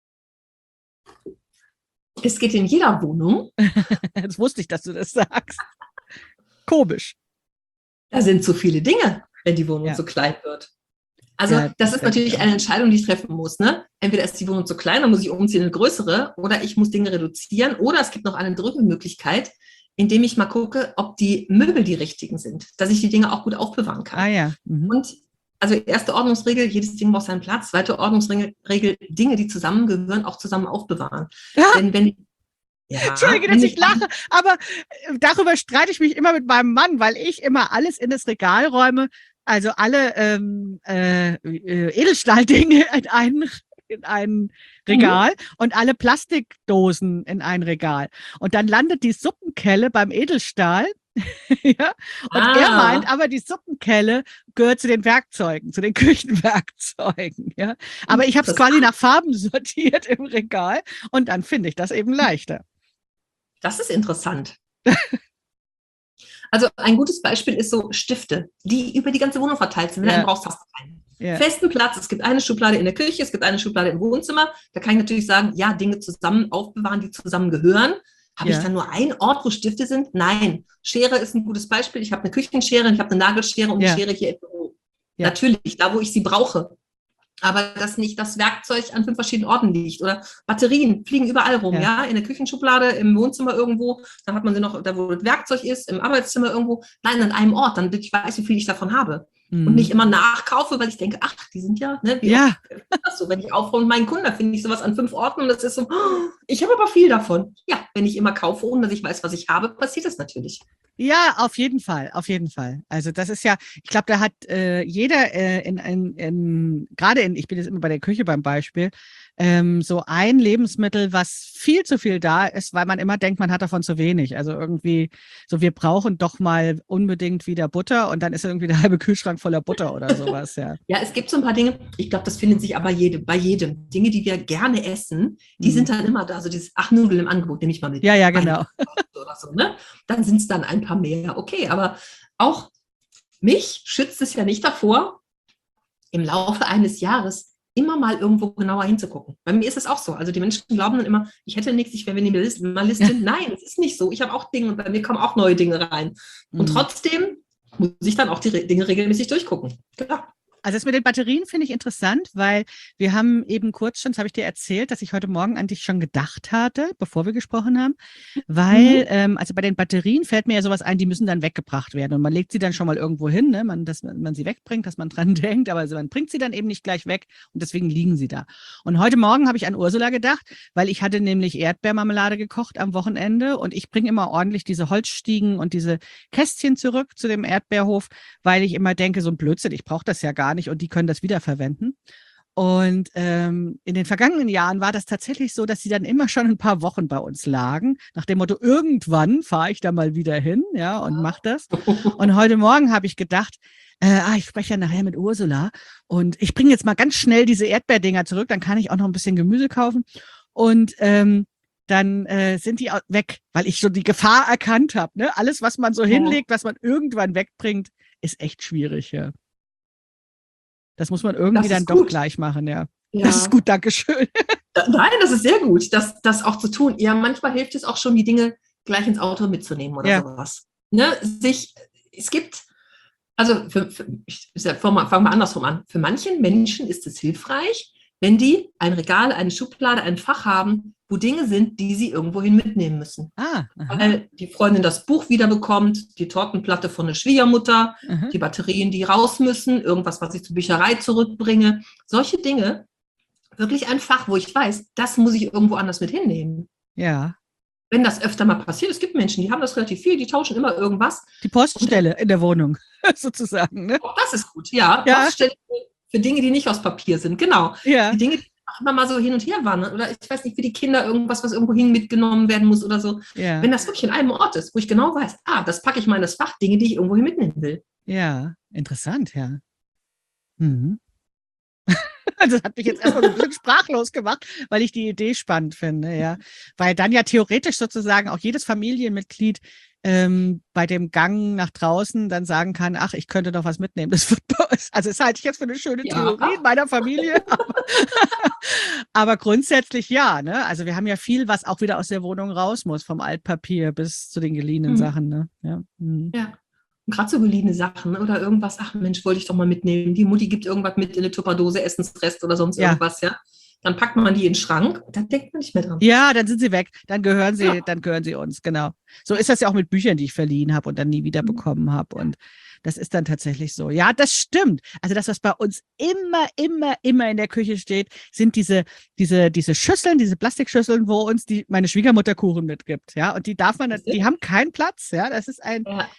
Es geht in jeder Wohnung. Das wusste ich, dass du das sagst. Komisch. Da sind so viele Dinge, wenn die Wohnung so klein wird. Also das ist natürlich eine Entscheidung, die ich treffen muss. Ne? Entweder ist die Wohnung zu klein, dann muss ich umziehen in eine größere, oder ich muss Dinge reduzieren. Oder es gibt noch eine dritte Möglichkeit, indem ich mal gucke, ob die Möbel die richtigen sind, dass ich die Dinge auch gut aufbewahren kann. Ah ja. Mhm. Und also erste Ordnungsregel, jedes Ding braucht seinen Platz. Zweite Ordnungsregel, Dinge, die zusammengehören, auch zusammen aufbewahren. Ja. Ja, Entschuldige, dass ich lache, aber darüber streite ich mich immer mit meinem Mann, weil ich immer alles in das Regal räume, also alle Edelstahldinge in ein Regal und alle Plastikdosen in ein Regal. Und dann landet die Suppenkelle beim Edelstahl. Ja? Und er meint aber, die Suppenkelle gehört zu den Werkzeugen, zu den Küchenwerkzeugen. Ja? Aber ich habe es quasi nach Farben sortiert im Regal und dann finde ich das eben leichter. Das ist interessant. Also ein gutes Beispiel ist so Stifte, die über die ganze Wohnung verteilt sind. Wenn du einen brauchst, hast du keinen. Ja. Festen Platz, es gibt eine Schublade in der Küche, es gibt eine Schublade im Wohnzimmer. Da kann ich natürlich sagen, ja, Dinge zusammen aufbewahren, die zusammen gehören. Habe ich dann nur einen Ort, wo Stifte sind? Nein. Schere ist ein gutes Beispiel. Ich habe eine Küchenschere, ich habe eine Nagelschere und eine Schere hier im Büro. Ja. Natürlich, da wo ich sie brauche. Aber dass nicht das Werkzeug an 5 verschiedenen Orten liegt. Oder Batterien fliegen überall rum, ja. In der Küchenschublade, im Wohnzimmer irgendwo. Dann hat man sie noch, da wo das Werkzeug ist, im Arbeitszimmer irgendwo. Nein, an einem Ort, damit ich weiß, wie viel ich davon habe. Und nicht immer nachkaufe, weil ich denke, ach, die sind ja, ne, wie oft ist das so, wenn ich aufräume mit meinen Kunden, da finde ich sowas an 5 Orten und das ist so, oh, ich habe aber viel davon. Ja, wenn ich immer kaufe, ohne dass ich weiß, was ich habe, passiert das natürlich. Ja, auf jeden Fall, auf jeden Fall. Also das ist ja, ich glaube, da hat jeder gerade ich bin jetzt immer bei der Küche beim Beispiel, so ein Lebensmittel, was viel zu viel da ist, weil man immer denkt, man hat davon zu wenig. Also irgendwie so, wir brauchen doch mal unbedingt wieder Butter und dann ist irgendwie der halbe Kühlschrank voller Butter oder sowas, ja. Ja, es gibt so ein paar Dinge, ich glaube, das findet sich aber bei jedem. Dinge, die wir gerne essen, die sind dann immer da. So dieses, Nudeln im Angebot, nehme ich mal mit. Ja, genau. Oder so, ne? Dann sind es dann ein paar mehr. Okay, aber auch mich schützt es ja nicht davor, im Laufe eines Jahres immer mal irgendwo genauer hinzugucken. Bei mir ist es auch so. Also die Menschen glauben dann immer, ich hätte nichts, ich wäre Minimalistin. Nein, es ist nicht so. Ich habe auch Dinge und bei mir kommen auch neue Dinge rein. Und trotzdem muss ich dann auch die Dinge regelmäßig durchgucken. Klar. Also das mit den Batterien finde ich interessant, weil wir haben eben kurz schon, das habe ich dir erzählt, dass ich heute Morgen an dich schon gedacht hatte, bevor wir gesprochen haben, weil, Mhm. also bei den Batterien fällt mir ja sowas ein, die müssen dann weggebracht werden und man legt sie dann schon mal irgendwo hin, ne? Dass man sie wegbringt, dass man dran denkt, aber man bringt sie dann eben nicht gleich weg und deswegen liegen sie da. Und heute Morgen habe ich an Ursula gedacht, weil ich hatte nämlich Erdbeermarmelade gekocht am Wochenende und ich bringe immer ordentlich diese Holzstiegen und diese Kästchen zurück zu dem Erdbeerhof, weil ich immer denke, so ein Blödsinn, ich brauche das ja gar nicht und die können das wiederverwenden. Und in den vergangenen Jahren war das tatsächlich so, dass sie dann immer schon ein paar Wochen bei uns lagen, nach dem Motto, irgendwann fahre ich da mal wieder hin, ja, und mache das. Und heute Morgen habe ich gedacht, ich spreche ja nachher mit Ursula und ich bringe jetzt mal ganz schnell diese Erdbeerdinger zurück, dann kann ich auch noch ein bisschen Gemüse kaufen. Und dann sind die weg, weil ich so die Gefahr erkannt habe. Ne? Alles, was man so hinlegt, was man irgendwann wegbringt, ist echt schwierig. Ja. Das muss man irgendwie Das dann ist doch gut. gleich machen. Ja. Das ist Ja. gut, Dankeschön. Nein, das ist sehr gut, das auch zu tun. Ja, manchmal hilft es auch schon, die Dinge gleich ins Auto mitzunehmen oder Ja, sowas. Ne? Es gibt, also fangen wir andersrum an. Für manchen Menschen ist es hilfreich, wenn die ein Regal, eine Schublade, ein Fach haben, wo Dinge sind, die sie irgendwohin mitnehmen müssen. aha, Weil die Freundin das Buch wiederbekommt, die Tortenplatte von der Schwiegermutter, aha, die Batterien, die raus müssen, irgendwas, was ich zur Bücherei zurückbringe. Solche Dinge, wirklich ein Fach, wo ich weiß, das muss ich irgendwo anders mit hinnehmen. ja. Wenn das öfter mal passiert, es gibt Menschen, die haben das relativ viel, die tauschen immer irgendwas. Die Poststelle in der Wohnung, sozusagen. Ne? Auch das ist gut, ja. Ja, Poststelle für Dinge, die nicht aus Papier sind, genau. ja, Die Dinge, die auch immer mal so hin und her wandern. Oder ich weiß nicht, für die Kinder irgendwas, was irgendwo hin mitgenommen werden muss oder so. ja, Wenn das wirklich in einem Ort ist, wo ich genau weiß, das packe ich mal in das Fach, Dinge, die ich irgendwo hin mitnehmen will. ja. Interessant, ja. Mhm. Das hat mich jetzt erstmal so ein bisschen sprachlos gemacht, weil ich die Idee spannend finde, ja. Weil dann ja theoretisch sozusagen auch jedes Familienmitglied bei dem Gang nach draußen dann sagen kann, ach, ich könnte doch was mitnehmen. Das wird also das halte ich jetzt für eine schöne Ja, Theorie in meiner Familie. Aber grundsätzlich ja, ne? Also wir haben ja viel, was auch wieder aus der Wohnung raus muss, vom Altpapier bis zu den geliehenen mhm. Sachen, ne? Ja. Mhm. Ja. Und gerade so geliehene Sachen oder irgendwas, ach Mensch, wollte ich doch mal mitnehmen. Die Mutti gibt irgendwas mit in eine Tupperdose, Essensrest oder sonst Ja. irgendwas, ja. Dann packt man die in den Schrank, dann denkt man nicht mehr dran. Ja, dann sind sie weg. Dann gehören Ja. sie uns, genau. So ist das ja auch mit Büchern, die ich verliehen habe und dann nie wieder bekommen habe. Und das ist dann tatsächlich so. Ja, das stimmt. Also das, was bei uns immer in der Küche steht, sind diese Schüsseln, diese Plastikschüsseln, wo uns meine Schwiegermutter Kuchen mitgibt. Ja, und die haben keinen Platz. Ja, das ist Ja.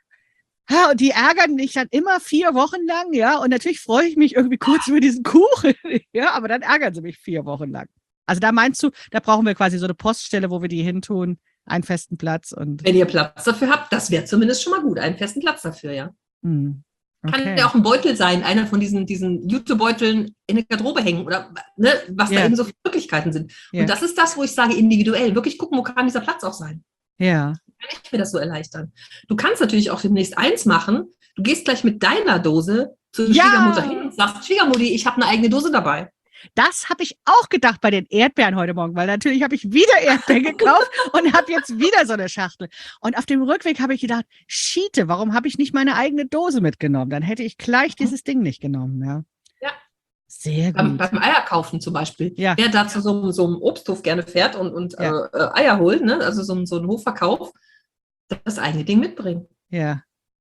und die ärgern mich dann immer 4 Wochen lang, ja. Und natürlich freue ich mich irgendwie kurz über diesen Kuchen, ja, aber dann ärgern sie mich 4 Wochen lang. Also da meinst du, da brauchen wir quasi so eine Poststelle, wo wir die hintun, einen festen Platz und. Wenn ihr Platz dafür habt, das wäre zumindest schon mal gut. Einen festen Platz dafür, ja. Kann Okay. ja auch ein Beutel sein, einer von diesen Jutebeuteln in der Garderobe hängen oder ne, was da Ja. eben so viele Möglichkeiten sind. Ja. Und das ist das, wo ich sage, individuell. Wirklich gucken, wo kann dieser Platz auch sein. Ja. Kann ich mir das so erleichtern? Du kannst natürlich auch demnächst eins machen. Du gehst gleich mit deiner Dose zur Ja. Schwiegermutter hin und sagst, Schwiegermutti, ich habe eine eigene Dose dabei. Das habe ich auch gedacht bei den Erdbeeren heute Morgen, weil natürlich habe ich wieder Erdbeeren gekauft und habe jetzt wieder so eine Schachtel. Und auf dem Rückweg habe ich gedacht, Schiete, warum habe ich nicht meine eigene Dose mitgenommen? Dann hätte ich gleich dieses Ding nicht genommen, ja. Ja. Sehr Beim gut. Eierkaufen zum Beispiel. Ja. Wer da zu so einem Obsthof gerne fährt und Ja. Eier holt, ne? Also so ein Hofverkauf, das eigene Ding mitbringen. Ja.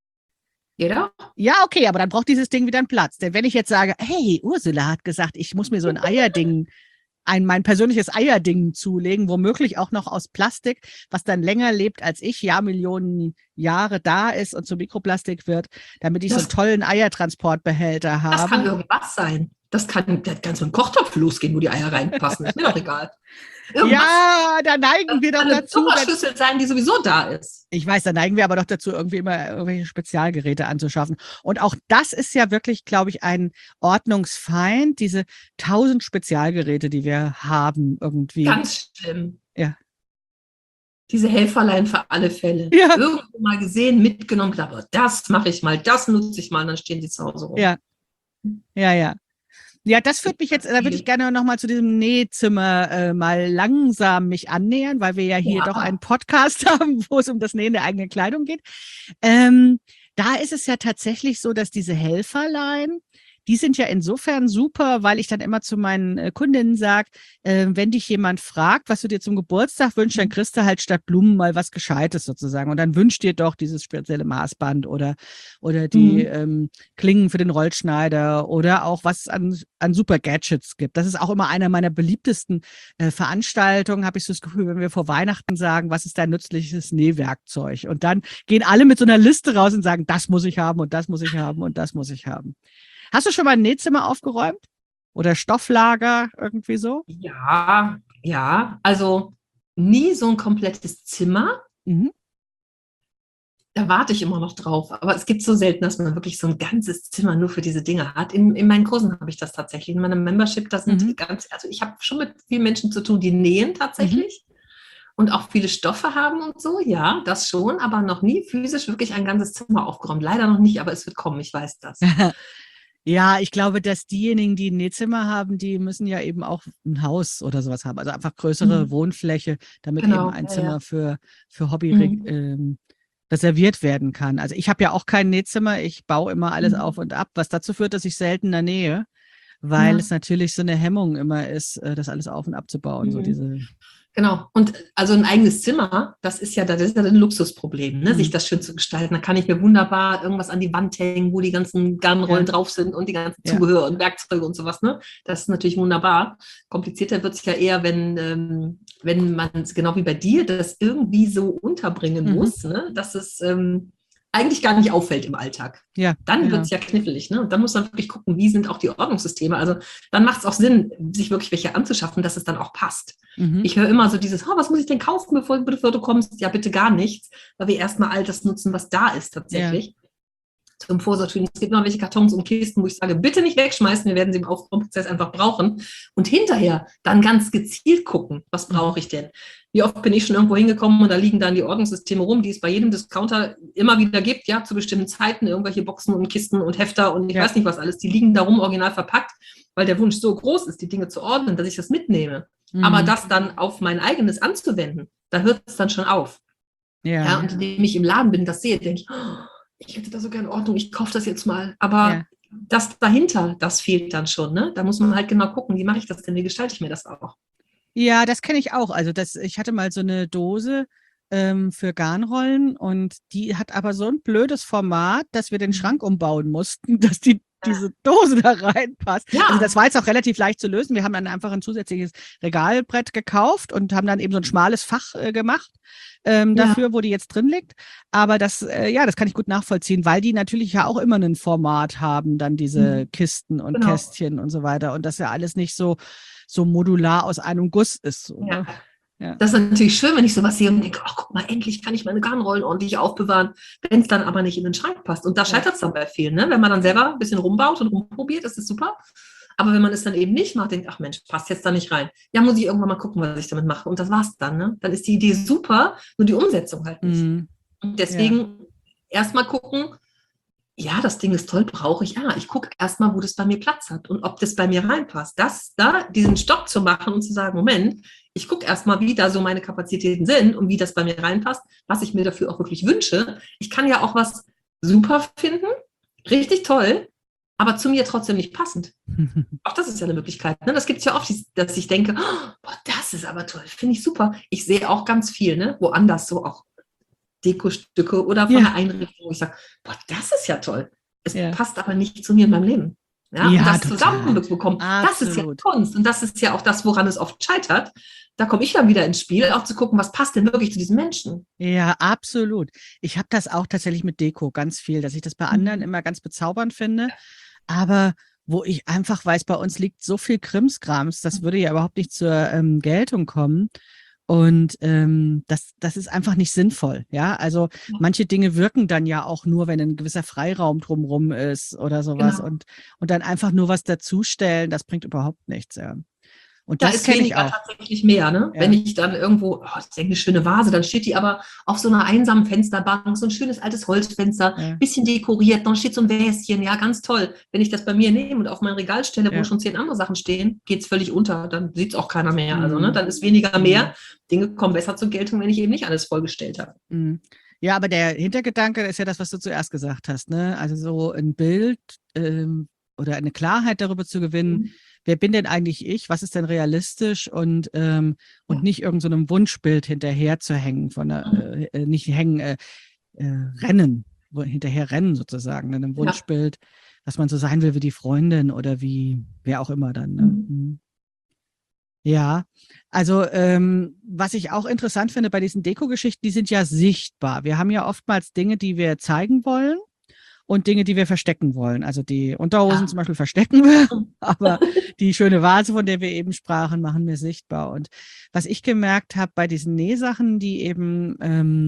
Jeder? Ja, okay, aber dann braucht dieses Ding wieder einen Platz. Denn wenn ich jetzt sage, hey, Ursula hat gesagt, ich muss mir so ein Eierding, mein persönliches Eierding zulegen, womöglich auch noch aus Plastik, was dann länger lebt als ich, Millionen Jahre da ist und zu Mikroplastik wird, damit ich so einen tollen Eiertransportbehälter habe. Das kann irgendwas sein. Das kann so ein Kochtopf losgehen, wo die Eier reinpassen. Ist mir doch egal. Irgendwas. Ja, da neigen wir doch dazu. dazu. Eine Tupperschüssel sein, die sowieso da ist. Ich weiß, da neigen wir aber doch dazu, irgendwie immer irgendwelche Spezialgeräte anzuschaffen. Und auch das ist ja wirklich, glaube ich, ein Ordnungsfeind, diese 1000 Spezialgeräte, die wir haben irgendwie. Ganz schlimm. Ja. Diese Helferlein für alle Fälle. Ja. Irgendwo mal gesehen, mitgenommen, gedacht, aber das mache ich mal, das nutze ich mal, und dann stehen die zu Hause rum. Ja. Ja, das führt mich jetzt, da würde ich gerne nochmal zu diesem Nähzimmer mal langsam mich annähern, weil wir ja hier doch einen Podcast haben, wo es um das Nähen der eigenen Kleidung geht. Da ist es ja tatsächlich so, dass diese Helferlein, die sind ja insofern super, weil ich dann immer zu meinen Kundinnen sage, wenn dich jemand fragt, was du dir zum Geburtstag wünschst, dann kriegst du halt statt Blumen mal was Gescheites sozusagen. Und dann wünsch dir doch dieses spezielle Maßband oder die Klingen für den Rollschneider oder auch was es an super Gadgets gibt. Das ist auch immer einer meiner beliebtesten Veranstaltungen, habe ich so das Gefühl, wenn wir vor Weihnachten sagen, was ist dein nützliches Nähwerkzeug? Und dann gehen alle mit so einer Liste raus und sagen, das muss ich haben und das muss ich haben und das muss ich haben. Hast du schon mal ein Nähzimmer aufgeräumt? Oder Stofflager, irgendwie so? Ja, ja, also nie so ein komplettes Zimmer. Mhm. Da warte ich immer noch drauf. Aber es gibt so selten, dass man wirklich so ein ganzes Zimmer nur für diese Dinge hat. In meinen Kursen habe ich das tatsächlich. In meiner Membership, das sind also ich habe schon mit vielen Menschen zu tun, die nähen tatsächlich und auch viele Stoffe haben und so. Ja, das schon, aber noch nie physisch wirklich ein ganzes Zimmer aufgeräumt. Leider noch nicht, aber es wird kommen, ich weiß das. Ja, ich glaube, dass diejenigen, die ein Nähzimmer haben, die müssen ja eben auch ein Haus oder sowas haben. Also einfach größere Wohnfläche, damit eben Genau, ein ja, Zimmer ja. für Hobby Mhm. reserviert werden kann. Also ich habe ja auch kein Nähzimmer, ich baue immer alles auf Mhm. und ab, was dazu führt, dass ich seltener nähe, weil es Ja. natürlich so eine Hemmung immer ist, das alles auf und abzubauen. So Mhm. diese. Genau. Und also ein eigenes Zimmer, das ist ja ein Luxusproblem, ne? Sich Mhm. das schön zu gestalten. Da kann ich mir wunderbar irgendwas an die Wand hängen, wo die ganzen Garnrollen Ja, drauf sind und die ganzen ja. Zubehör und Werkzeuge und sowas. Ne? Das ist natürlich wunderbar. Komplizierter wird es ja eher, wenn man, genau wie bei dir, das irgendwie so unterbringen Mhm. muss, ne? Dass es eigentlich gar nicht auffällt im Alltag. Ja, Dann wird genau. es ja knifflig. Ne? Und dann muss man wirklich gucken, wie sind auch die Ordnungssysteme. Also dann macht es auch Sinn, sich wirklich welche anzuschaffen, dass es dann auch passt. Mhm. Ich höre immer so dieses, oh, was muss ich denn kaufen, bevor du kommst? Ja, bitte gar nichts, weil wir erstmal all das nutzen, was da ist Ja. tatsächlich. Zum Vorsortieren. Es gibt noch welche Kartons und Kisten, wo ich sage, bitte nicht wegschmeißen, wir werden sie im Aufbauprozess einfach brauchen. Und hinterher dann ganz gezielt gucken, was brauche ich denn? Wie oft bin ich schon irgendwo hingekommen und da liegen dann die Ordnungssysteme rum, die es bei jedem Discounter immer wieder gibt, ja, zu bestimmten Zeiten, irgendwelche Boxen und Kisten und Hefter und ich Ja. weiß nicht was alles, die liegen da rum original verpackt, weil der Wunsch so groß ist, die Dinge zu ordnen, dass ich das mitnehme. Aber Mhm. das dann auf mein eigenes anzuwenden, da hört es dann schon auf. Ja, Ja. und indem ich im Laden bin, das sehe, denke ich, oh, ich hätte da so gerne Ordnung, ich kaufe das jetzt mal. Aber Ja. das dahinter, das fehlt dann schon. Ne? Da muss man halt genau gucken, wie mache ich das denn, wie gestalte ich mir das auch. Ja, das kenne ich auch. Also ich hatte mal so eine Dose für Garnrollen und die hat aber so ein blödes Format, dass wir den Schrank umbauen mussten, dass diese Dose da reinpasst. Also das Ja, war jetzt auch relativ leicht zu lösen. Wir haben dann einfach ein zusätzliches Regalbrett gekauft und haben dann eben so ein schmales Fach gemacht ja, dafür, wo die jetzt drin liegt. Aber ja, das kann ich gut nachvollziehen, weil die natürlich ja auch immer ein Format haben, dann diese Kisten und genau. Kästchen und so weiter. Und das ja alles nicht so modular aus einem Guss ist. So, Ja. ne? Ja. Das ist natürlich schön, wenn ich sowas sehe und denke, ach, guck mal, endlich kann ich meine Garnrollen ordentlich aufbewahren, wenn es dann aber nicht in den Schrank passt. Und da Ja. scheitert es dann bei vielen. Ne? Wenn man dann selber ein bisschen rumbaut und rumprobiert, ist das super. Aber wenn man es dann eben nicht macht, denkt, ach Mensch, passt jetzt da nicht rein. Ja, muss ich irgendwann mal gucken, was ich damit mache. Und das war's dann. Ne? Dann ist die Idee super, nur die Umsetzung halt nicht. Mhm. Und Ja. deswegen erstmal gucken, ja, das Ding ist toll, brauche ich. Ja, ich gucke erstmal, wo das bei mir Platz hat und ob das bei mir reinpasst. Diesen Stopp zu machen und zu sagen, Moment, ich gucke erstmal, wie da so meine Kapazitäten sind und wie das bei mir reinpasst, was ich mir dafür auch wirklich wünsche. Ich kann ja auch was super finden, richtig toll, aber zu mir trotzdem nicht passend. Auch das ist ja eine Möglichkeit. Ne? Das gibt es ja oft, dass ich denke, oh, boah, das ist aber toll, finde ich super. Ich sehe auch ganz viel, ne? Woanders so auch Dekostücke oder von Ja. der Einrichtung, wo ich sage, boah, das ist ja toll. Es Ja. passt aber nicht zu mir in meinem Leben. Ja, und Ja, das total. zusammenbekommen, das ist ja Absolut. Kunst. Und das ist ja auch das, woran es oft scheitert. Da komme ich dann wieder ins Spiel, auch zu gucken, was passt denn wirklich zu diesem Menschen. Ja, absolut. Ich habe das auch tatsächlich mit Deko ganz viel, dass ich das bei anderen immer ganz bezaubernd finde. Aber wo ich einfach weiß, bei uns liegt so viel Krimskrams, das würde ja überhaupt nicht zur Geltung kommen. Und das ist einfach nicht sinnvoll. Ja, also manche Dinge wirken dann ja auch nur, wenn ein gewisser Freiraum drumherum ist oder sowas. Genau. Und dann einfach nur was dazustellen, das bringt überhaupt nichts. Ja. Und Da das ist kenne ich weniger auch. tatsächlich mehr, ne? Wenn Ja. ich dann irgendwo, oh, das ist eine schöne Vase, dann steht die aber auf so einer einsamen Fensterbank, so ein schönes altes Holzfenster, Ja. bisschen dekoriert, dann steht so ein Wäschen, ja, ganz toll. Wenn ich das bei mir nehme und auf mein Regal stelle, wo Ja. schon 10 andere Sachen stehen, geht es völlig unter, dann sieht es auch keiner mehr. Also, ne, Mhm. dann ist weniger mehr. Dinge kommen besser zur Geltung, wenn ich eben nicht alles vollgestellt habe. Mhm. Ja, aber der Hintergedanke ist ja das, was du zuerst gesagt hast, ne? Also so ein Bild oder eine Klarheit darüber zu gewinnen, Mhm. wer bin denn eigentlich ich, was ist denn realistisch und Ja. nicht irgend so einem Wunschbild hinterher zu hängen, Mhm. nicht hängen, rennen, hinterher rennen sozusagen, ne, einem Ja. Wunschbild, dass man so sein will wie die Freundin oder wie wer auch immer dann. Ne? Mhm. Mhm. Ja, also was ich auch interessant finde bei diesen Deko-Geschichten, die sind ja sichtbar. Wir haben ja oftmals Dinge, die wir zeigen wollen und Dinge, die wir verstecken wollen. Also die Unterhosen zum Ja. Beispiel verstecken wir, Mhm. aber die schöne Vase, von der wir eben sprachen, machen wir sichtbar. Und was ich gemerkt habe bei diesen Nähsachen, die eben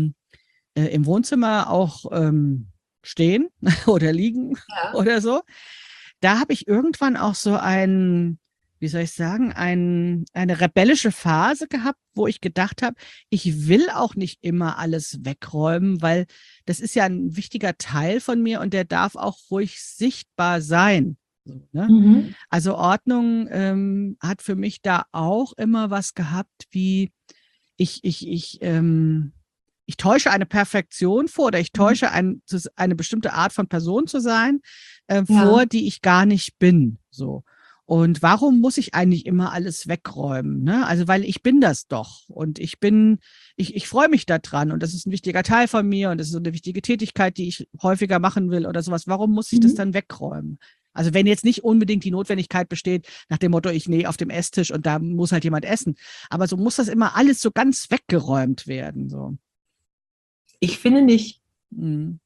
im Wohnzimmer auch stehen oder liegen Ja. oder so, da habe ich irgendwann auch so wie soll ich sagen, eine rebellische Phase gehabt, wo ich gedacht habe, ich will auch nicht immer alles wegräumen, weil das ist ja ein wichtiger Teil von mir und der darf auch ruhig sichtbar sein. So, ne? Mhm. Also Ordnung hat für mich da auch immer was gehabt, wie ich, ich, ich, ähm, ich täusche eine Perfektion vor oder ich Mhm. täusche eine bestimmte Art von Person zu sein vor, Ja. die ich gar nicht bin. So. Und warum muss ich eigentlich immer alles wegräumen? Ne? Also, weil ich bin das doch und ich freue mich daran und das ist ein wichtiger Teil von mir und das ist so eine wichtige Tätigkeit, die ich häufiger machen will oder sowas. Warum muss ich das Mhm. dann wegräumen? Also, wenn jetzt nicht unbedingt die Notwendigkeit besteht, nach dem Motto, ich nähe auf dem Esstisch und da muss halt jemand essen. Aber so muss das immer alles so ganz weggeräumt werden. So. Ich finde nicht. Mhm.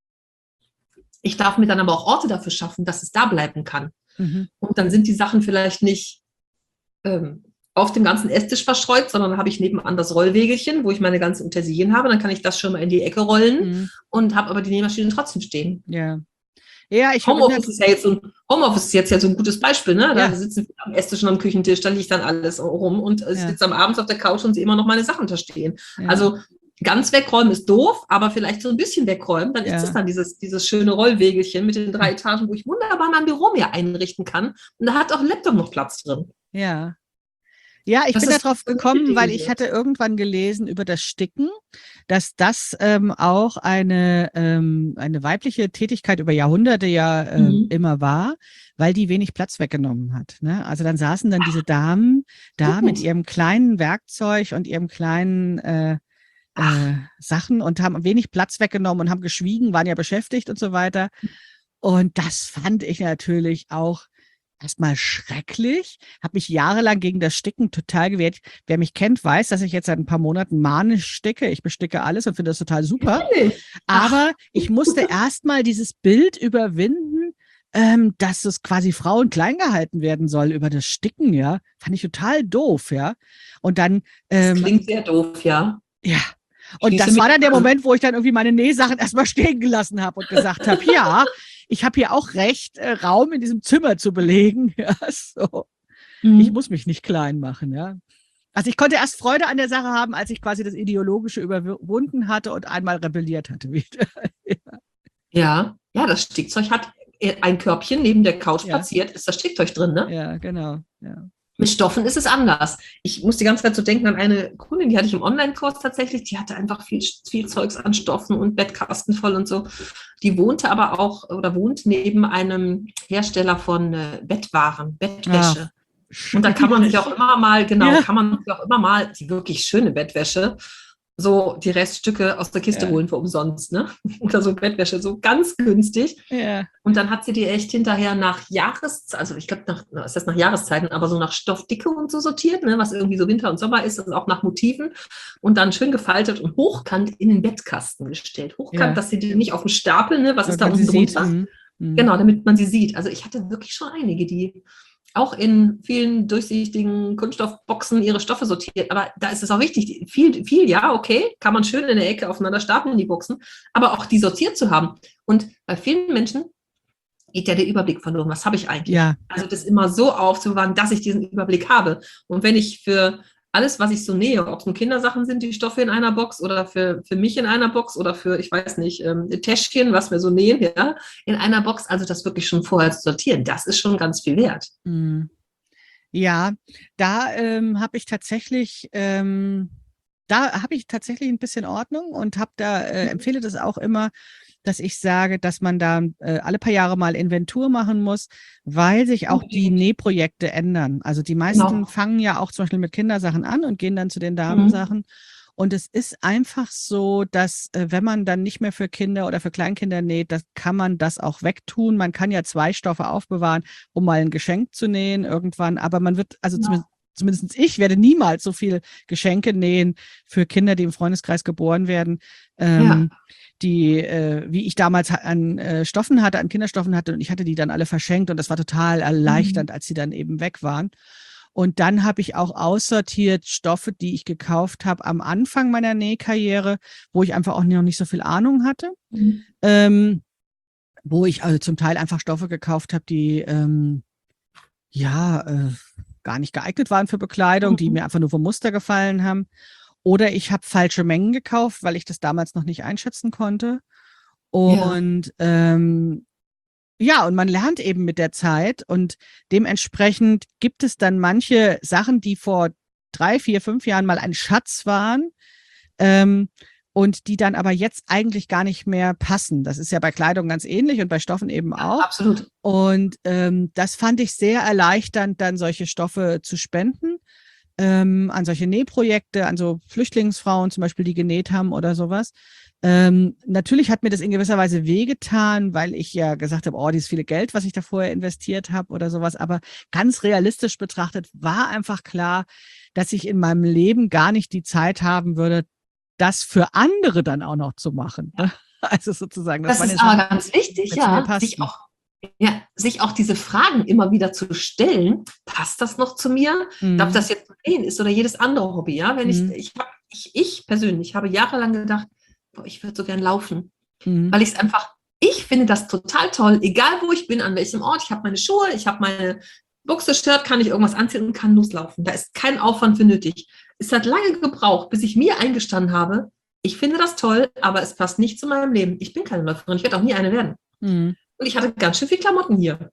Ich darf mir dann aber auch Orte dafür schaffen, dass es da bleiben kann. Mhm. Und dann sind die Sachen vielleicht nicht auf dem ganzen Esstisch verstreut, sondern dann habe ich nebenan das Rollwägelchen, wo ich meine ganzen Utensilien habe. Dann kann ich das schon mal in die Ecke rollen Mhm. und habe aber die Nähmaschine trotzdem stehen. Ja. Ja, ich bin Homeoffice ist ja jetzt so ein, Homeoffice ist jetzt ja so ein gutes Beispiel, ne? Da ja, sitzen wir am Esstisch und am Küchentisch, da liegt dann alles rum und ich ja, sitze am Abend auf der Couch und sehe immer noch meine Sachen da stehen. ja, Also ganz wegräumen ist doof, aber vielleicht so ein bisschen wegräumen, dann ist es ja. dann dieses schöne Rollwägelchen mit den 3 Etagen, wo ich wunderbar mein Büro mir einrichten kann. Und da hat auch ein Laptop noch Platz drin. Ja. Ja, ich Das bin ist darauf eine gekommen, weil ich Idee. hatte irgendwann gelesen über das Sticken, dass das auch eine weibliche Tätigkeit über Jahrhunderte ja Mhm. immer war, weil die wenig Platz weggenommen hat. Ne? Also dann saßen dann diese Damen da mit Gut. ihrem kleinen Werkzeug und ihrem kleinen Ach, Sachen und haben wenig Platz weggenommen und haben geschwiegen, waren ja beschäftigt und so weiter. Und das fand ich natürlich auch erstmal schrecklich, habe mich jahrelang gegen das Sticken total gewehrt. Wer mich kennt, weiß, dass ich jetzt seit ein paar Monaten manisch sticke. Ich besticke alles und finde das total super. ehrlich. Ach, Aber ich musste erstmal dieses Bild überwinden, dass es quasi Frauen klein gehalten werden soll über das Sticken, ja. Fand ich total doof, ja. Und dann, das ähm, klingt sehr doof, ja. ja. Und Schließe das war mich dann der an. Moment, wo ich dann irgendwie meine Nähsachen erstmal stehen gelassen habe und gesagt habe, ja, ich habe hier auch Recht, Raum in diesem Zimmer zu belegen. Ja, so. Ich Mhm. muss mich nicht klein machen, ja. Also ich konnte erst Freude an der Sache haben, als ich quasi das Ideologische überwunden hatte und einmal rebelliert hatte wieder. Ja, ja, das Stickzeug hat ein Körbchen neben der Couch Ja, platziert, ist das Stickzeug drin, ne? ja, genau. Ja. Mit Stoffen ist es anders. Ich muss die ganze Zeit so denken an eine Kundin, die hatte ich im Online-Kurs tatsächlich, die hatte einfach viel Zeugs an Stoffen und Bettkasten voll und so. Die wohnte aber auch oder wohnt neben einem Hersteller von Bettwaren, Ach, Bettwäsche. Und da kann man sich auch schwierig. immer mal, genau, Ja, kann man sich auch immer mal die wirklich schöne Bettwäsche, so die Reststücke aus der Kiste ja, holen für umsonst, ne? Oder so Bettwäsche, so ganz günstig. ja, Und dann hat sie die echt hinterher nach also ich glaube, ist das nach Jahreszeiten, aber so nach Stoffdicke und so sortiert, ne, was irgendwie so Winter und Sommer ist und auch nach Motiven und dann schön gefaltet und hochkant in den Bettkasten gestellt. Hochkant, ja. dass sie die nicht auf dem Stapel, ne, was ist Damit da man sie unten sieht. drunter? Mhm. Mhm. Genau, damit man sie sieht. Also ich hatte wirklich schon einige, die auch in vielen durchsichtigen Kunststoffboxen ihre Stoffe sortiert. Aber da ist es auch wichtig, viel, ja, okay, kann man schön in der Ecke aufeinander stapeln, die Boxen, aber auch die sortiert zu haben. Und bei vielen Menschen geht ja der Überblick verloren. Was habe ich eigentlich? Ja, Also das immer so aufzubewahren, dass ich diesen Überblick habe. Und wenn ich für alles, was ich so nähe, ob es nur Kindersachen sind, die Stoffe in einer Box oder für mich in einer Box oder für, ich weiß nicht, Täschchen, was wir so nähen, ja, in einer Box, also das wirklich schon vorher zu sortieren, das ist schon ganz viel wert. mhm. Ja, da habe ich tatsächlich ein bisschen Ordnung und empfehle das auch immer, dass ich sage, dass man da alle paar Jahre mal Inventur machen muss, weil sich auch die Nähprojekte ändern. Also die meisten fangen ja auch zum Beispiel mit Kindersachen an und gehen dann zu den Damensachen. Und es ist einfach so, dass wenn man dann nicht mehr für Kinder oder für Kleinkinder näht, das kann man das auch wegtun. Man kann ja 2 Stoffe aufbewahren, um mal ein Geschenk zu nähen irgendwann. Aber man wird, also zumindest ich werde niemals so viel Geschenke nähen für Kinder, die im Freundeskreis geboren werden, die, wie ich damals an Stoffen hatte, an Kinderstoffen hatte, und ich hatte die dann alle verschenkt und das war total erleichternd, als sie dann eben weg waren. Und dann habe ich auch aussortiert Stoffe, die ich gekauft habe am Anfang meiner Nähkarriere, wo ich einfach auch noch nicht so viel Ahnung hatte. Wo ich also zum Teil einfach Stoffe gekauft habe, die gar nicht geeignet waren für Bekleidung, die mir einfach nur vom Muster gefallen haben. Oder ich habe falsche Mengen gekauft, weil ich das damals noch nicht einschätzen konnte. Und und man lernt eben mit der Zeit und dementsprechend gibt es dann manche Sachen, die vor 3, 4, 5 Jahren mal ein Schatz waren und die dann aber jetzt eigentlich gar nicht mehr passen. Das ist ja bei Kleidung ganz ähnlich und bei Stoffen eben auch. Absolut. Und das fand ich sehr erleichternd, dann solche Stoffe zu spenden. An solche Nähprojekte, an so Flüchtlingsfrauen zum Beispiel, die genäht haben oder sowas. Natürlich hat mir das in gewisser Weise wehgetan, weil ich ja gesagt habe, dieses viele Geld, was ich da vorher investiert habe oder sowas. Aber ganz realistisch betrachtet war einfach klar, dass ich in meinem Leben gar nicht die Zeit haben würde, das für andere dann auch noch zu machen. Ne? Also sozusagen, das ist aber ganz wichtig, sich auch diese Fragen immer wieder zu stellen, passt das noch zu mir? Ob das jetzt Nähen ist oder jedes andere Hobby, ja? Wenn ich persönlich habe jahrelang gedacht, ich würde so gern laufen, weil ich finde das total toll, egal wo ich bin, an welchem Ort, ich habe meine Schuhe, ich habe meine Buchse, Shirt, kann ich irgendwas anziehen und kann loslaufen. Da ist kein Aufwand für nötig. Es hat lange gebraucht, bis ich mir eingestanden habe, ich finde das toll, aber es passt nicht zu meinem Leben. Ich bin keine Läuferin, ich werde auch nie eine werden. Und ich hatte ganz schön viel Klamotten hier.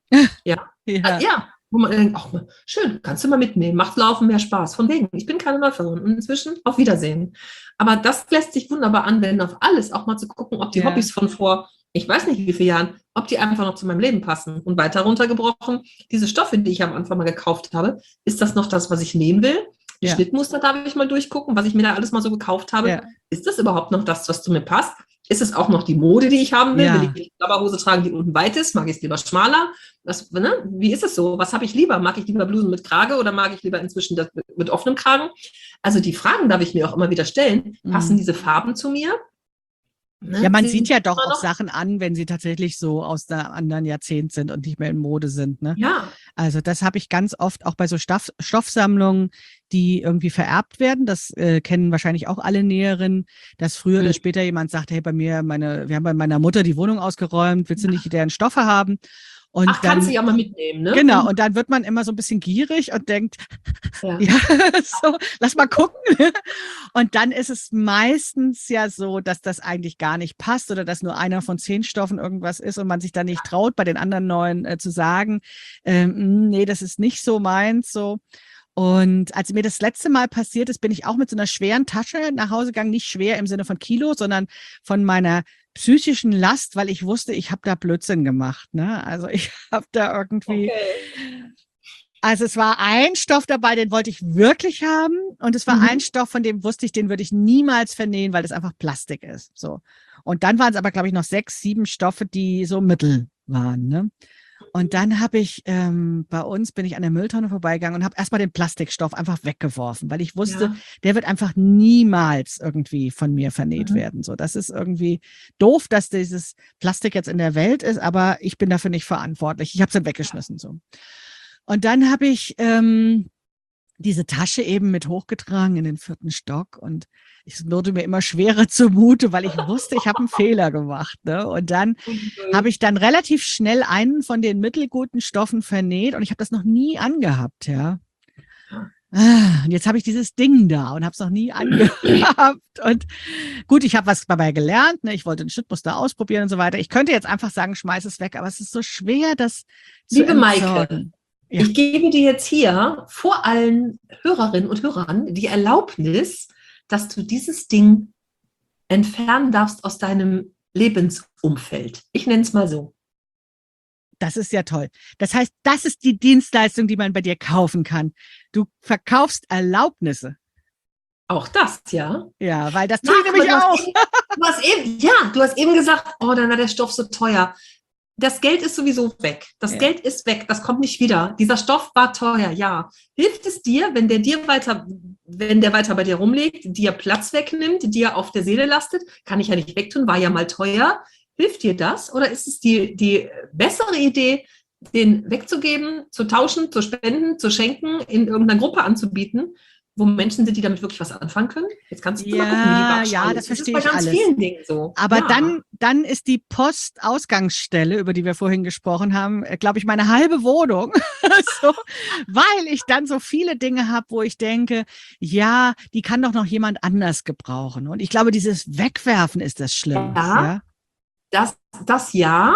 Wo man denkt, schön, kannst du mal mitnehmen, macht Laufen mehr Spaß. Von wegen, ich bin keine Läuferin. Und inzwischen auf Wiedersehen. Aber das lässt sich wunderbar anwenden auf alles, auch mal zu gucken, ob die Hobbys von vor, ich weiß nicht wie viele Jahren, ob die einfach noch zu meinem Leben passen. Und weiter runtergebrochen, diese Stoffe, die ich am Anfang mal gekauft habe, ist das noch das, was ich nehmen will? Die Schnittmuster darf ich mal durchgucken, was ich mir da alles mal so gekauft habe. Ist das überhaupt noch das, was zu mir passt? Ist es auch noch die Mode, die ich haben will? Will ich eine Hose tragen, die unten weit ist? Mag ich es lieber schmaler? Wie ist es so? Was habe ich lieber? Mag ich lieber Blusen mit Krage oder mag ich lieber inzwischen das mit offenem Kragen? Also die Fragen darf ich mir auch immer wieder stellen. Passen diese Farben zu mir? Ja, man sieht ja doch auch Sachen an, wenn sie tatsächlich so aus einem anderen Jahrzehnt sind und nicht mehr in Mode sind. Ne? Ja. Also das habe ich ganz oft auch bei so Stoffsammlungen, die irgendwie vererbt werden. Das kennen wahrscheinlich auch alle Näherinnen, dass früher oder später jemand sagt, hey, wir haben bei meiner Mutter die Wohnung ausgeräumt, willst du nicht deren Stoffe haben? Und dann, kannst du ja mal mitnehmen, ne? Genau, und dann wird man immer so ein bisschen gierig und denkt, so, lass mal gucken. Und dann ist es meistens ja so, dass das eigentlich gar nicht passt oder dass nur einer von 10 Stoffen irgendwas ist und man sich dann nicht traut, bei den anderen 9 zu sagen, nee, das ist nicht so meins, so. Und als mir das letzte Mal passiert ist, bin ich auch mit so einer schweren Tasche nach Hause gegangen, nicht schwer im Sinne von Kilo, sondern von meiner psychischen Last, weil ich wusste, ich habe da Blödsinn gemacht. Ne? Also ich habe da irgendwie, also es war ein Stoff dabei, den wollte ich wirklich haben und es war ein Stoff, von dem wusste ich, den würde ich niemals vernähen, weil das einfach Plastik ist. So. Und dann waren es aber, glaube ich, noch 6, 7 Stoffe, die so mittel waren. Ne? Und dann habe ich, bin ich an der Mülltonne vorbeigegangen und habe erstmal den Plastikstoff einfach weggeworfen, weil ich wusste, der wird einfach niemals irgendwie von mir vernäht werden. So, das ist irgendwie doof, dass dieses Plastik jetzt in der Welt ist, aber ich bin dafür nicht verantwortlich. Ich habe es dann weggeschmissen. So. Und dann habe ich diese Tasche eben mit hochgetragen in den 4. Stock und es wurde mir immer schwerer zumute, weil ich wusste, ich habe einen Fehler gemacht. Ne? Und dann habe ich dann relativ schnell einen von den mittelguten Stoffen vernäht und ich habe das noch nie angehabt. Ja. Und jetzt habe ich dieses Ding da und habe es noch nie angehabt. Und gut, ich habe was dabei gelernt. Ne? Ich wollte ein Schnittmuster ausprobieren und so weiter. Ich könnte jetzt einfach sagen, schmeiß es weg, aber es ist so schwer, das zu entsorgen. Maike, ich gebe dir jetzt hier vor allen Hörerinnen und Hörern die Erlaubnis, dass du dieses Ding entfernen darfst aus deinem Lebensumfeld. Ich nenne es mal so. Das ist ja toll. Das heißt, das ist die Dienstleistung, die man bei dir kaufen kann. Du verkaufst Erlaubnisse. Auch das, ja. Ja, weil das Ja, tue ich nämlich auch. du hast eben gesagt, oh, dann war der Stoff so teuer. Das Geld ist sowieso weg. Das Geld ist weg. Das kommt nicht wieder. Dieser Stoff war teuer, ja. Hilft es dir, wenn der weiter bei dir rumliegt, dir Platz wegnimmt, dir auf der Seele lastet? Kann ich ja nicht wegtun, war ja mal teuer. Hilft dir das? Oder ist es die bessere Idee, den wegzugeben, zu tauschen, zu spenden, zu schenken, in irgendeiner Gruppe anzubieten, wo Menschen sind, die damit wirklich was anfangen können? Jetzt kannst du mal gucken, wie die Waagschale ist. Das verstehe ist bei ich ganz alles. vielen Dingen so. Aber ja. dann ist die Postausgangsstelle, über die wir vorhin gesprochen haben, glaube ich, meine halbe Wohnung. So, weil ich dann so viele Dinge habe, wo ich denke, ja, die kann doch noch jemand anders gebrauchen. Und ich glaube, dieses Wegwerfen ist das Schlimme. Ja. Das ja.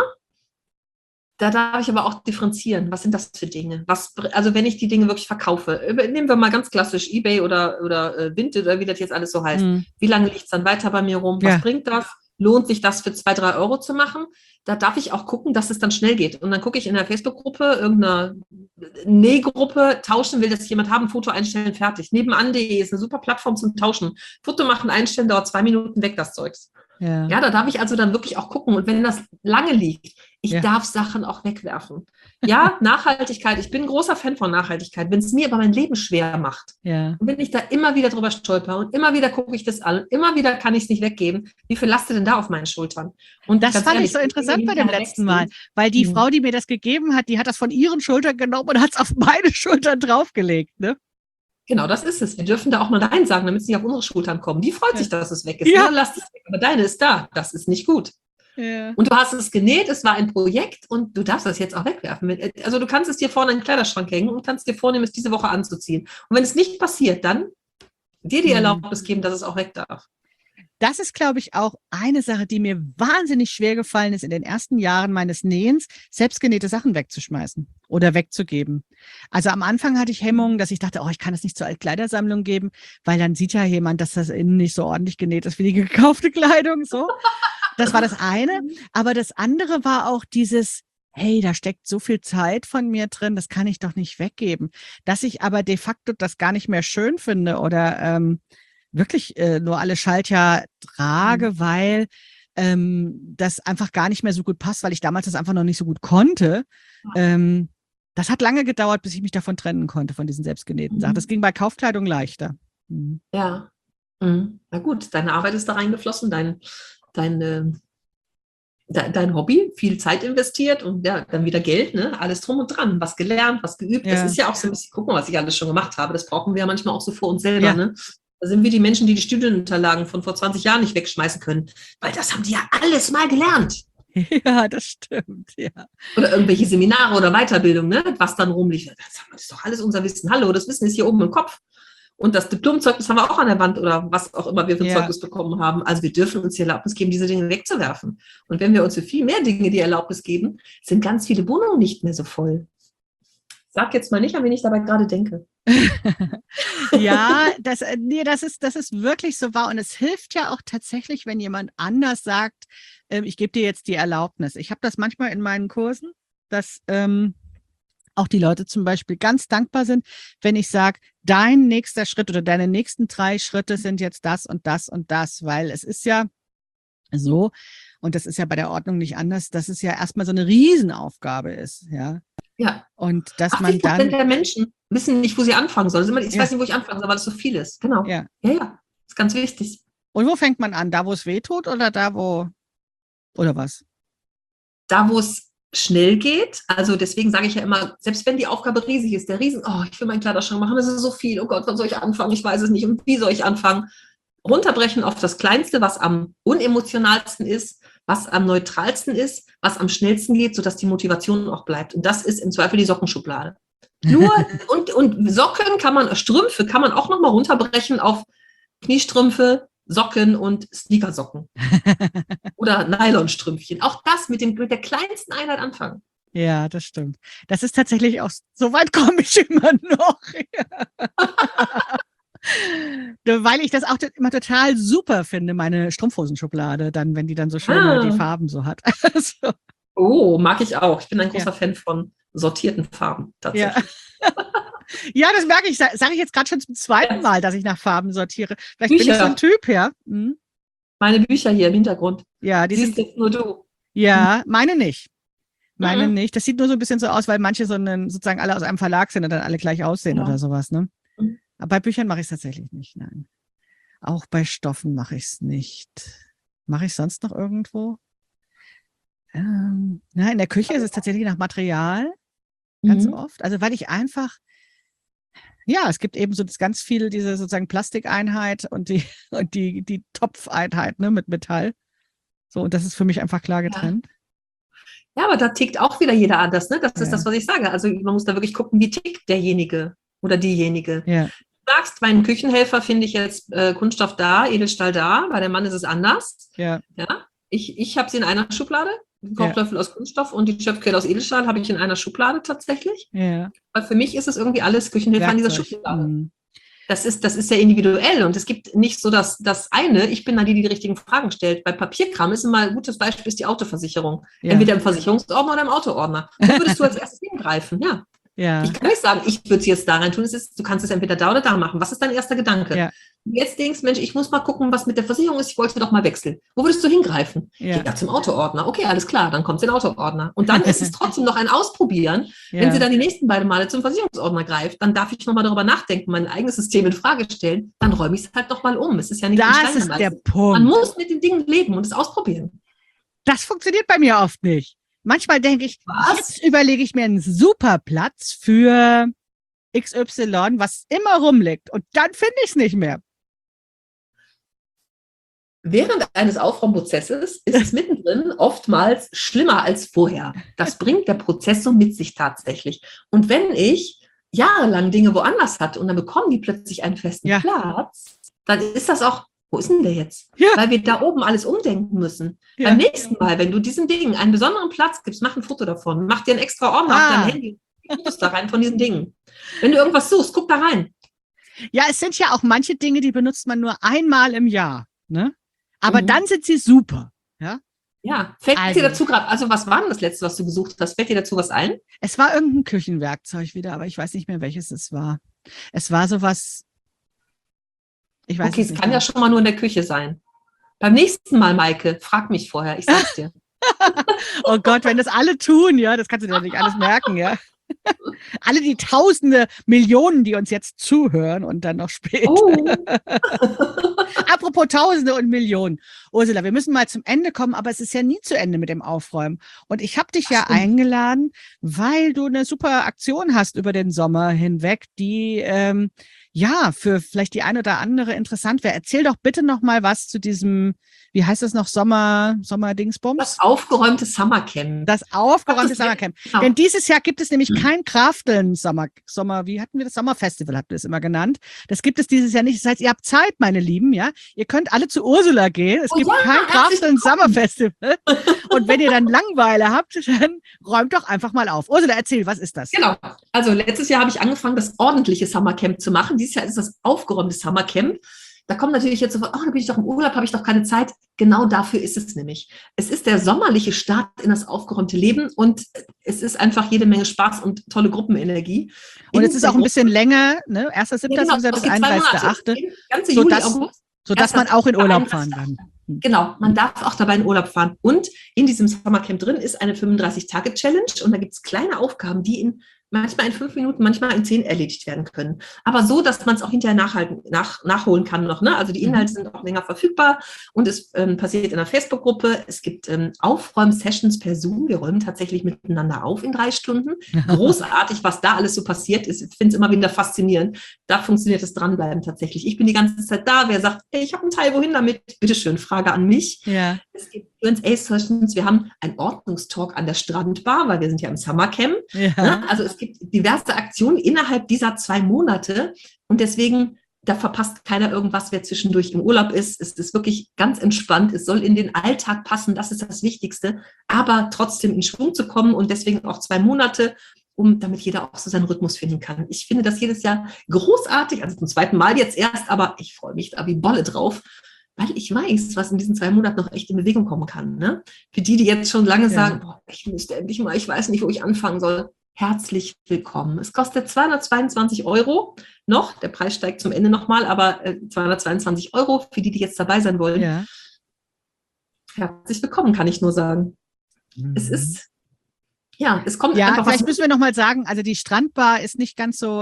Da darf ich aber auch differenzieren. Was sind das für Dinge? Also wenn ich die Dinge wirklich verkaufe, nehmen wir mal ganz klassisch eBay oder Vinted oder wie das jetzt alles so heißt. Wie lange liegt es dann weiter bei mir rum? Was bringt das? Lohnt sich das für 2, 3 Euro zu machen? Da darf ich auch gucken, dass es dann schnell geht. Und dann gucke ich in der Facebook-Gruppe, irgendeiner Nähgruppe, tauschen, will das jemand haben, Foto einstellen, fertig. Nebenan.de ist eine super Plattform zum Tauschen. Foto machen, einstellen, dauert 2 Minuten, weg das Zeugs. Ja, da darf ich also dann wirklich auch gucken. Und wenn das lange liegt, ich darf Sachen auch wegwerfen. Ja, Nachhaltigkeit, ich bin ein großer Fan von Nachhaltigkeit, wenn es mir aber mein Leben schwer macht. Und wenn ich da immer wieder drüber stolper und immer wieder gucke ich das an und immer wieder kann ich es nicht weggeben, wie viel lastet denn da auf meinen Schultern? Und das fand ich so interessant bei dem letzten Mal, weil die Frau, die mir das gegeben hat, die hat das von ihren Schultern genommen und hat es auf meine Schultern draufgelegt, ne? Genau, das ist es. Wir dürfen da auch mal Nein sagen, damit es nicht auf unsere Schultern kommen. Die freut sich, dass es weg ist. Ja. Lass es weg. Aber deine ist da. Das ist nicht gut. Ja. Und du hast es genäht, es war ein Projekt und du darfst das jetzt auch wegwerfen. Also du kannst es dir vorne in den Kleiderschrank hängen und kannst dir vornehmen, es diese Woche anzuziehen. Und wenn es nicht passiert, dann dir die Erlaubnis geben, dass es auch weg darf. Das ist, glaube ich, auch eine Sache, die mir wahnsinnig schwer gefallen ist in den ersten Jahren meines Nähens, selbstgenähte Sachen wegzuschmeißen oder wegzugeben. Also am Anfang hatte ich Hemmungen, dass ich dachte, oh, ich kann das nicht zur Altkleidersammlung geben, weil dann sieht ja jemand, dass das innen nicht so ordentlich genäht ist wie die gekaufte Kleidung. So, das war das eine. Aber das andere war auch dieses, hey, da steckt so viel Zeit von mir drin, das kann ich doch nicht weggeben. Dass ich aber de facto das gar nicht mehr schön finde oder wirklich nur alle Schaltjahr trage, weil das einfach gar nicht mehr so gut passt, weil ich damals das einfach noch nicht so gut konnte. Das hat lange gedauert, bis ich mich davon trennen konnte, von diesen selbstgenähten Sachen. Das ging bei Kaufkleidung leichter. Ja. Na gut, deine Arbeit ist da reingeflossen, dein Hobby, viel Zeit investiert und ja, dann wieder Geld, ne? Alles drum und dran, was gelernt, was geübt. Das ist ja auch so ein bisschen, guck mal, was ich alles schon gemacht habe. Das brauchen wir ja manchmal auch so für uns selber, ne? Da sind wir die Menschen, die die Studienunterlagen von vor 20 Jahren nicht wegschmeißen können, weil das haben die ja alles mal gelernt. Ja, das stimmt, ja. Oder irgendwelche Seminare oder Weiterbildung, ne? Was dann rumliegt. Das ist doch alles unser Wissen. Hallo, das Wissen ist hier oben im Kopf. Und das Diplomzeugnis haben wir auch an der Wand oder was auch immer wir für ein Zeugnis bekommen haben. Also wir dürfen uns die Erlaubnis geben, diese Dinge wegzuwerfen. Und wenn wir uns für viel mehr Dinge die Erlaubnis geben, sind ganz viele Wohnungen nicht mehr so voll. Sag jetzt mal nicht, an wen ich dabei gerade denke. Ja, das ist wirklich so wahr. Und es hilft ja auch tatsächlich, wenn jemand anders sagt, ich gebe dir jetzt die Erlaubnis. Ich habe das manchmal in meinen Kursen, dass auch die Leute zum Beispiel ganz dankbar sind, wenn ich sage, dein nächster Schritt oder deine nächsten 3 Schritte sind jetzt das und das und das, weil es ist ja so, und das ist ja bei der Ordnung nicht anders, dass es ja erstmal so eine Riesenaufgabe ist, ja. Ja. Und dass man dann 80% der Menschen wissen nicht, wo sie anfangen sollen. Ich weiß nicht, wo ich anfangen soll, weil es so viel ist. Genau. Ja. Ist ganz wichtig. Und wo fängt man an? Da, wo es weh tut oder da, wo, oder was? Da, wo es schnell geht. Also deswegen sage ich ja immer, selbst wenn die Aufgabe riesig ist, ich will meinen Kleiderschrank machen, das ist so viel. Oh Gott, wann soll ich anfangen? Ich weiß es nicht. Und wie soll ich anfangen? Runterbrechen auf das Kleinste, was am unemotionalsten ist, was am neutralsten ist, was am schnellsten geht, sodass die Motivation auch bleibt. Und das ist im Zweifel die Sockenschublade. Nur und Strümpfe kann man auch nochmal runterbrechen auf Kniestrümpfe, Socken und Sneakersocken. Oder Nylonstrümpfchen. Auch das mit der kleinsten Einheit anfangen. Ja, das stimmt. Das ist tatsächlich auch, so weit komme ich immer noch. Weil ich das auch immer total super finde, meine Strumpfhosenschublade, dann, wenn die dann so schöne die Farben so hat. So, Oh, mag ich auch. Ich bin ein ja. großer Fan von sortierten Farben, Ja. tatsächlich. Ja, das merke ich, sage ich jetzt gerade schon zum zweiten Mal, dass ich nach Farben sortiere. Vielleicht bin ich so ein Bücher, Typ, ja. Mhm. meine Bücher hier im Hintergrund. Ja, die Siehst sind, jetzt nur du. ja, meine nicht. Meine Mhm. nicht. Das sieht nur so ein bisschen so aus, weil manche sozusagen alle aus einem Verlag sind und dann alle gleich aussehen oder Ja. sowas, ne? Aber bei Büchern mache ich es tatsächlich nicht, nein. Auch bei Stoffen mache ich es nicht. Mache ich sonst noch irgendwo? Na, in der Küche ist es tatsächlich nach Material ganz Mhm. oft. Also weil ich einfach, ja, es gibt eben so ganz viel diese sozusagen Plastikeinheit und die und die Topfeinheit, ne, mit Metall. So, und das ist für mich einfach klar Ja. getrennt. Ja, aber da tickt auch wieder jeder anders, ne? Das ist Ja, das, was ich sage. Also man muss da wirklich gucken, wie tickt derjenige oder diejenige. ja, Du sagst, bei einem Küchenhelfer finde ich jetzt Kunststoff da, Edelstahl da, bei dem Mann ist es anders. ja, Ja? Ich habe sie in einer Schublade, den ja, Kochlöffel aus Kunststoff und die Schöpfkelle aus Edelstahl habe ich in einer Schublade tatsächlich. ja. Weil für mich ist es irgendwie alles Küchenhelfer in dieser Werkzeug. Schublade. Das ist sehr individuell und es gibt nicht so das eine, ich bin da die richtigen Fragen stellt. Bei Papierkram ist immer ein gutes Beispiel ist die Autoversicherung. Ja, Entweder im Versicherungsordner oder im Autoordner. Wo würdest du als erstes hingreifen? Ja. Ich ja, kann nicht sagen, ich würde es jetzt da rein tun. Du kannst es entweder da oder da machen. Was ist dein erster Gedanke? ja, Und jetzt denkst, Mensch, ich muss mal gucken, was mit der Versicherung ist. Ich wollte doch mal wechseln. Wo würdest du hingreifen? ja, Ja, zum Autoordner. Okay, alles klar, dann kommt es in den Autoordner. Und dann ist es trotzdem noch ein Ausprobieren. Wenn sie ja. dann die nächsten beiden Male zum Versicherungsordner greift, dann darf ich nochmal darüber nachdenken, mein eigenes System in Frage stellen. Dann räume ich es halt nochmal um. Es ist ja nicht in Das Stein ist der gemeißelt. Man Punkt. muss mit den Dingen leben und es ausprobieren. Das funktioniert bei mir oft nicht. Manchmal denke ich, Was? jetzt überlege ich mir einen super Platz für XY, was immer rumliegt. Und dann finde ich es nicht mehr. Während eines Aufräumprozesses ist es mittendrin oftmals schlimmer als vorher. Das bringt der Prozess so mit sich tatsächlich. Und wenn ich jahrelang Dinge woanders hatte und dann bekommen die plötzlich einen festen Ja. Platz, dann ist das auch, wo ist denn der jetzt? Ja. Weil wir da oben alles umdenken müssen. Ja. Beim nächsten Mal, wenn du diesen Dingen einen besonderen Platz gibst, mach ein Foto davon, mach dir einen extra Ordner auf deinem Handy, Fotos da rein von diesen Dingen. Wenn du irgendwas suchst, guck da rein. Ja, es sind ja auch manche Dinge, die benutzt man nur einmal im Jahr. Ne? Aber Mhm. dann sind sie super. Ja? Ja, fällt Also. dir dazu gerade, also was war denn das letzte, was du gesucht hast? Fällt dir dazu was ein? Es war irgendein Küchenwerkzeug wieder, aber ich weiß nicht mehr, welches es war. Es war sowas, ich weiß Okay, es es nicht kann mehr. ja schon mal nur in der Küche sein. Beim nächsten Mal, Maike, frag mich vorher, ich sag's dir. Oh Gott, wenn das alle tun, ja, das kannst du dir nicht alles merken, ja. Alle die Tausende, Millionen, die uns jetzt zuhören und dann noch später. Oh, Apropos Tausende und Millionen. Ursula, wir müssen mal zum Ende kommen, aber es ist ja nie zu Ende mit dem Aufräumen. Und ich habe dich ja stimmt. eingeladen, weil du eine super Aktion hast über den Sommer hinweg, die ja für vielleicht die eine oder andere interessant wäre. Erzähl doch bitte noch mal was zu diesem, wie heißt das noch, Sommer-Dingsbums? das aufgeräumte Summercamp. Das aufgeräumte Das- Sommercamp. Genau. Denn dieses Jahr gibt es nämlich kein Krafteln wie hatten wir das? Sommerfestival, habt ihr es immer genannt. Das gibt es dieses Jahr nicht. Das heißt, ihr habt Zeit, meine Lieben, ja. Ihr könnt alle zu Ursula gehen. Es Oh gibt ja, kein herzlich Krafteln Sommerfestival. Und wenn ihr dann Langeweile habt, dann räumt doch einfach mal auf. Ursula, erzähl, was ist das? Genau. Also letztes Jahr habe ich angefangen, das ordentliche Summercamp zu machen. Dieses Jahr ist das aufgeräumte Summercamp. Da kommt natürlich jetzt sofort, da bin ich doch im Urlaub, habe ich doch keine Zeit. Genau dafür ist es nämlich. Es ist der sommerliche Start in das aufgeräumte Leben und es ist einfach jede Menge Spaß und tolle Gruppenenergie. Und es ist auch ein bisschen länger, ne? 1.7. Ja, genau, bis das geht 2 Monate. 31.8. Ganze Juli, Sodass, August. sodass man auch in Urlaub fahren kann. Genau, man darf auch dabei in Urlaub fahren. Und in diesem Summercamp drin ist eine 35-Tage-Challenge und da gibt es kleine Aufgaben, die manchmal in 5 Minuten, manchmal in 10 erledigt werden können. Aber so, dass man es auch hinterher nachholen kann noch. Ne? Also die Inhalte sind auch länger verfügbar und es passiert in einer Facebook-Gruppe. Es gibt Aufräum-Sessions per Zoom. Wir räumen tatsächlich miteinander auf in 3 Stunden. Großartig, was da alles so passiert ist. Ich finde es immer wieder faszinierend. Da funktioniert das Dranbleiben tatsächlich. Ich bin die ganze Zeit da. Wer sagt, hey, ich habe einen Teil, wohin damit? Bitteschön, Frage an mich. Ja. Es gibt Q&A-Sessions. Wir haben einen Ordnungstalk an der Strandbar, weil wir sind ja im Summercamp. Ja. Ne? Also es gibt diverse Aktionen innerhalb dieser 2 Monate und deswegen, da verpasst keiner irgendwas, wer zwischendurch im Urlaub ist. Es ist wirklich ganz entspannt. Es soll in den Alltag passen, das ist das Wichtigste, aber trotzdem in Schwung zu kommen und deswegen auch 2 Monate. damit jeder auch so seinen Rhythmus finden kann. Ich finde das jedes Jahr großartig, also zum zweiten Mal jetzt erst, aber ich freue mich da wie Bolle drauf, weil ich weiß, was in diesen 2 Monaten noch echt in Bewegung kommen kann. Ne? Für die jetzt schon lange sagen, boah, ich müsste endlich mal, ich weiß nicht, wo ich anfangen soll. Herzlich willkommen. Es kostet 222 € noch. Der Preis steigt zum Ende nochmal, aber 222 € für die jetzt dabei sein wollen. Ja. Herzlich willkommen, kann ich nur sagen. Es ist, es kommt einfach vielleicht müssen wir nochmal sagen, also die Strandbar ist nicht ganz so,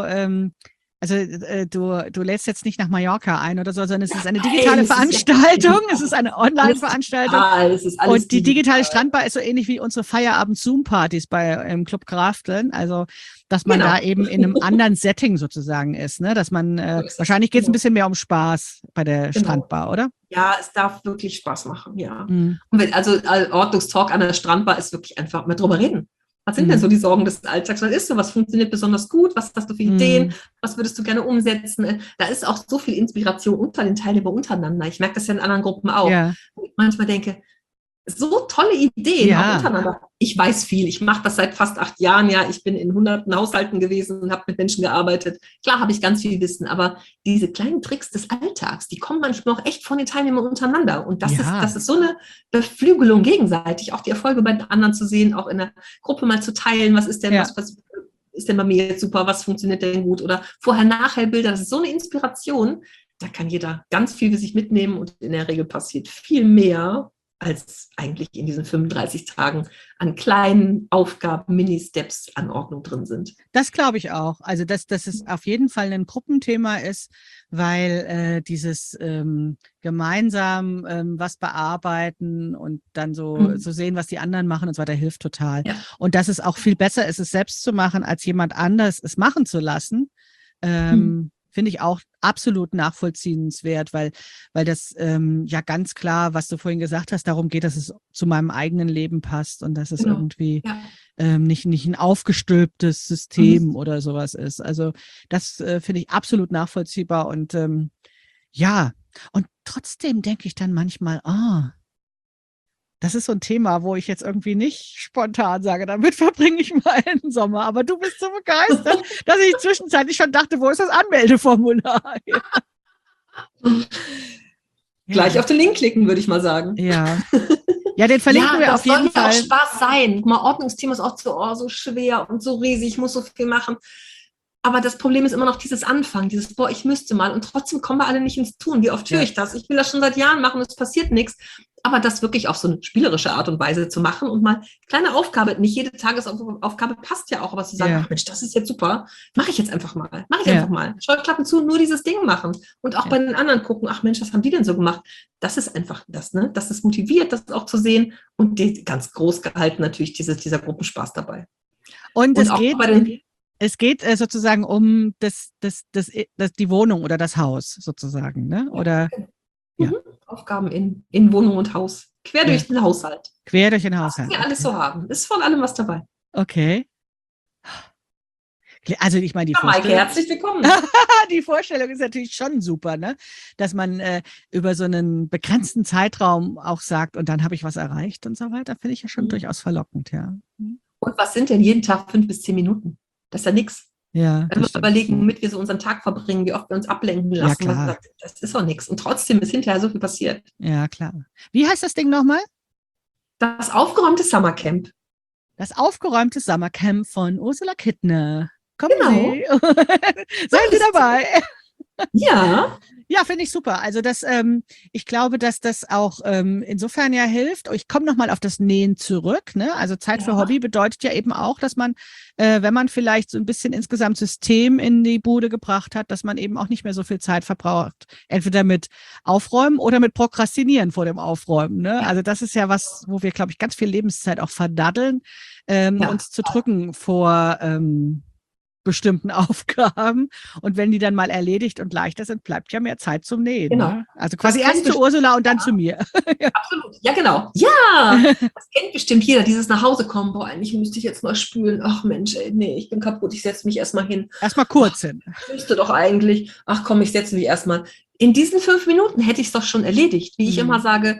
du lädst jetzt nicht nach Mallorca ein oder so, sondern es ist eine digitale Veranstaltung, es ist eine Online-Veranstaltung. Und die digitale Strandbar ist so ähnlich wie unsere Feierabend-Zoom-Partys im Club Krafteln, also dass man da eben in einem anderen Setting sozusagen ist, ne? Dass man, wahrscheinlich geht es ein bisschen mehr um Spaß bei der Strandbar, oder? Ja, es darf wirklich Spaß machen, ja. Und Ordnungstalk an der Strandbar ist wirklich einfach mal drüber reden. Was sind denn so die Sorgen des Alltags? Was ist so? Was funktioniert besonders gut? Was hast du für Ideen? Was würdest du gerne umsetzen? Da ist auch so viel Inspiration unter den Teilnehmern untereinander. Ich merke das ja in anderen Gruppen auch. Ja. Wo ich manchmal denke, so tolle Ideen auch untereinander. Ich weiß viel. Ich mache das seit fast 8 Jahren. Ja, ich bin in hunderten Haushalten gewesen und habe mit Menschen gearbeitet. Klar habe ich ganz viel Wissen, aber diese kleinen Tricks des Alltags, die kommen manchmal auch echt von den Teilnehmern untereinander. Und das ist so eine Beflügelung gegenseitig, auch die Erfolge bei den anderen zu sehen, auch in der Gruppe mal zu teilen. Was ist denn, was ist denn bei mir jetzt super? Was funktioniert denn gut? Oder Vorher-Nachher-Bilder. Das ist so eine Inspiration. Da kann jeder ganz viel für sich mitnehmen und in der Regel passiert viel mehr, als eigentlich in diesen 35 Tagen an kleinen Aufgaben, Mini-Steps an Ordnung drin sind. Das glaube ich auch. Also, dass es auf jeden Fall ein Gruppenthema ist, weil dieses gemeinsam was bearbeiten und dann so sehen, was die anderen machen und so weiter, hilft total. Ja. Und dass es auch viel besser ist, es selbst zu machen, als jemand anders es machen zu lassen. Finde ich auch absolut nachvollziehenswert, weil das ganz klar, was du vorhin gesagt hast, darum geht, dass es zu meinem eigenen Leben passt und dass es irgendwie nicht ein aufgestülptes System oder sowas ist. Also das finde ich absolut nachvollziehbar und und trotzdem denke ich dann manchmal, das ist so ein Thema, wo ich jetzt irgendwie nicht spontan sage, damit verbringe ich meinen Sommer. Aber du bist so begeistert, dass ich zwischenzeitlich schon dachte, wo ist das Anmeldeformular? Gleich auf den Link klicken, würde ich mal sagen. Ja, den verlinken wir auf jeden Fall. Das soll auch Spaß sein. Guck mal, Ordnungsthema ist auch so schwer und so riesig, ich muss so viel machen. Aber das Problem ist immer noch dieses Anfangen, ich müsste mal. Und trotzdem kommen wir alle nicht ins Tun. Wie oft höre ich das? Ich will das schon seit Jahren machen und es passiert nichts. Aber das wirklich auf so eine spielerische Art und Weise zu machen und mal kleine Aufgabe, nicht jede Tagesaufgabe passt ja auch, aber zu sagen, ach Mensch, das ist jetzt super, mache ich jetzt einfach mal. Scheuklappen zu, nur dieses Ding machen. Und auch bei den anderen gucken, ach Mensch, was haben die denn so gemacht? Das ist einfach das, ne? Das ist motiviert, das auch zu sehen. Und ganz groß gehalten natürlich dieser Gruppenspaß dabei. Und es geht sozusagen um die Wohnung oder das Haus sozusagen, ne? Oder Aufgaben in Wohnung und Haus. Quer durch den Haushalt. Quer durch den Haushalt. Was wir alles so haben. Ist von allem was dabei. Okay. Also ich meine, die Vorstellung, Maike, herzlich willkommen. Die Vorstellung ist natürlich schon super, ne? Dass man über so einen begrenzten Zeitraum auch sagt, und dann habe ich was erreicht und so weiter, finde ich ja schon durchaus verlockend, ja. Und was sind denn jeden Tag 5 bis 10 Minuten? Das ist ja nichts. Ja, wenn wir überlegen, womit wir so unseren Tag verbringen, wie oft wir uns ablenken lassen, das ist doch nichts. Und trotzdem ist hinterher so viel passiert. Ja, klar. Wie heißt das Ding nochmal? Das aufgeräumte Summercamp. Das aufgeräumte Summercamp von Ursula Kittner. Kommen Sie. Seien Sie dabei. Ja. Ja, finde ich super. Also ich glaube, dass das auch insofern ja hilft. Ich komme nochmal auf das Nähen zurück. Ne? Also Zeit für Hobby bedeutet ja eben auch, dass man, wenn man vielleicht so ein bisschen insgesamt System in die Bude gebracht hat, dass man eben auch nicht mehr so viel Zeit verbraucht. Entweder mit Aufräumen oder mit Prokrastinieren vor dem Aufräumen. Ne? Also das ist ja was, wo wir, glaube ich, ganz viel Lebenszeit auch verdaddeln, uns zu drücken vor bestimmten Aufgaben. Und wenn die dann mal erledigt und leichter sind, bleibt ja mehr Zeit zum Nähen. Genau. Ne? Also quasi erst zu Ursula und dann zu mir. Absolut. Ja, genau. Ja, das kennt bestimmt jeder, dieses nach Hause kommen. Boah, eigentlich müsste ich jetzt mal spülen. Ach Mensch, ey, nee, ich bin kaputt. Ich setze mich erstmal hin. Erstmal kurz hin. Müsste doch eigentlich. Ach komm, ich setze mich erstmal. In diesen 5 Minuten hätte ich es doch schon erledigt. Wie ich immer sage,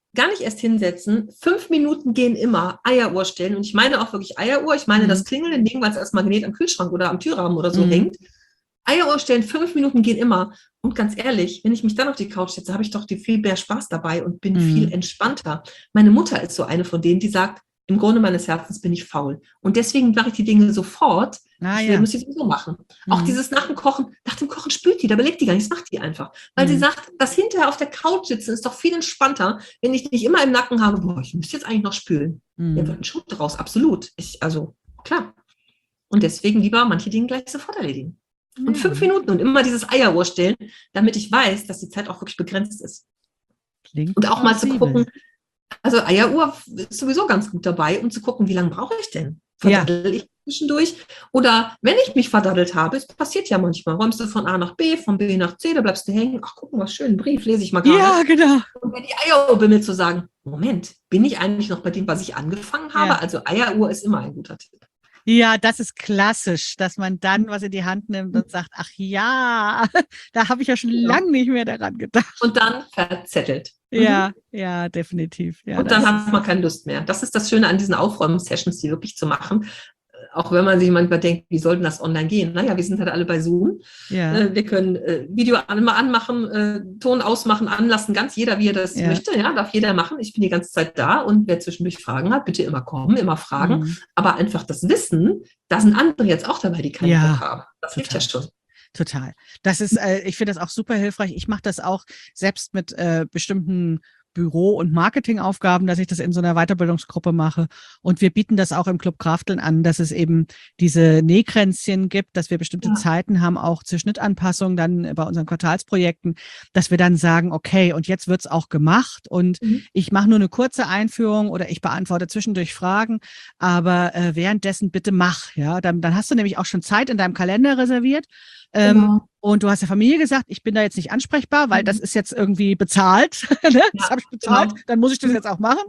gar nicht erst hinsetzen. 5 Minuten gehen immer. Eieruhr stellen. Und ich meine auch wirklich Eieruhr. Ich meine das klingelnde Ding, weil es als Magnet am Kühlschrank oder am Türrahmen oder so hängt. Eieruhr stellen, 5 Minuten gehen immer. Und ganz ehrlich, wenn ich mich dann auf die Couch setze, habe ich doch viel mehr Spaß dabei und bin viel entspannter. Meine Mutter ist so eine von denen, die sagt, im Grunde meines Herzens bin ich faul. Und deswegen mache ich die Dinge sofort. Ich muss sie sowieso machen. Auch dieses nach dem Kochen spült die, da belegt die gar nichts, macht die einfach. Weil sie sagt, das hinterher auf der Couch sitzen ist doch viel entspannter, wenn ich nicht immer im Nacken habe, boah, ich müsste jetzt eigentlich noch spülen. Ja, wird ein Schuh draus, absolut. Also, klar. Und deswegen lieber manche Dinge gleich sofort erledigen. Und 5 Minuten und immer dieses Eieruhr stellen, damit ich weiß, dass die Zeit auch wirklich begrenzt ist. Klingt und auch mal zu plausibel. gucken, also Eieruhr ist sowieso ganz gut dabei, um zu gucken, wie lange brauche ich denn? Verdaddel ich zwischendurch? Oder wenn ich mich verdaddelt habe, es passiert ja manchmal, räumst du von A nach B, von B nach C, da bleibst du hängen, ach guck mal, schön, Brief, lese ich mal gerade. Ja, genau. Und wenn die Eieruhr bimmelt, zu sagen, Moment, bin ich eigentlich noch bei dem, was ich angefangen habe? Ja. Also Eieruhr ist immer ein guter Tipp. Ja, das ist klassisch, dass man dann was in die Hand nimmt und sagt, ach ja, da habe ich ja schon lange nicht mehr daran gedacht. Und dann verzettelt. Ja, ja, definitiv. Ja, und dann hat man keine Lust mehr. Das ist das Schöne an diesen Aufräumen-Sessions, die wirklich zu machen. Auch wenn man sich manchmal denkt, wie soll denn das online gehen? Naja, wir sind halt alle bei Zoom. Ja. Wir können Video anmachen, Ton ausmachen, anlassen, ganz jeder, wie er das möchte. Ja, darf jeder machen. Ich bin die ganze Zeit da und wer zwischendurch Fragen hat, bitte immer kommen, immer fragen. Aber einfach das Wissen, da sind andere jetzt auch dabei, die keinen Bock haben. Das hilft ja schon. Total. Das ist, ich finde das auch super hilfreich. Ich mache das auch selbst mit bestimmten Büro- und Marketingaufgaben, dass ich das in so einer Weiterbildungsgruppe mache. Und wir bieten das auch im Club Krafteln an, dass es eben diese Nähkränzchen gibt, dass wir bestimmte Zeiten haben, auch zur Schnittanpassung dann bei unseren Quartalsprojekten, dass wir dann sagen, okay, und jetzt wird's auch gemacht und ich mache nur eine kurze Einführung oder ich beantworte zwischendurch Fragen, aber währenddessen bitte mach. Ja, dann hast du nämlich auch schon Zeit in deinem Kalender reserviert. Und du hast der Familie gesagt, ich bin da jetzt nicht ansprechbar, weil das ist jetzt irgendwie bezahlt. Ne? Das habe ich bezahlt, dann muss ich das jetzt auch machen.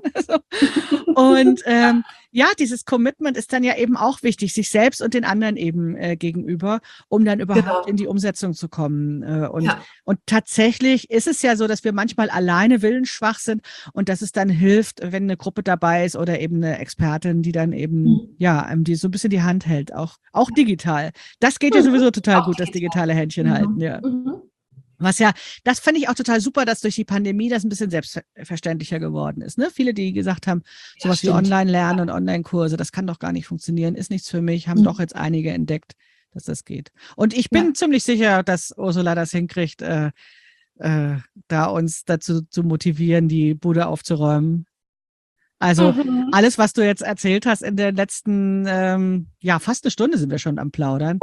Und ja, dieses Commitment ist dann ja eben auch wichtig, sich selbst und den anderen eben gegenüber, um dann überhaupt in die Umsetzung zu kommen. Und tatsächlich ist es ja so, dass wir manchmal alleine willensschwach sind und dass es dann hilft, wenn eine Gruppe dabei ist oder eben eine Expertin, die dann eben, die so ein bisschen die Hand hält, auch digital. Das geht ja sowieso total gut, das digitale Händchen halten, ja. Was ja, das fand ich auch total super, dass durch die Pandemie das ein bisschen selbstverständlicher geworden ist. Ne? Viele, die gesagt haben, sowas wie Online-Lernen und Online-Kurse, das kann doch gar nicht funktionieren, ist nichts für mich, haben doch jetzt einige entdeckt, dass das geht. Und ich bin ziemlich sicher, dass Ursula das hinkriegt, da uns dazu zu motivieren, die Bude aufzuräumen. Also alles, was du jetzt erzählt hast in der letzten, fast eine Stunde sind wir schon am Plaudern.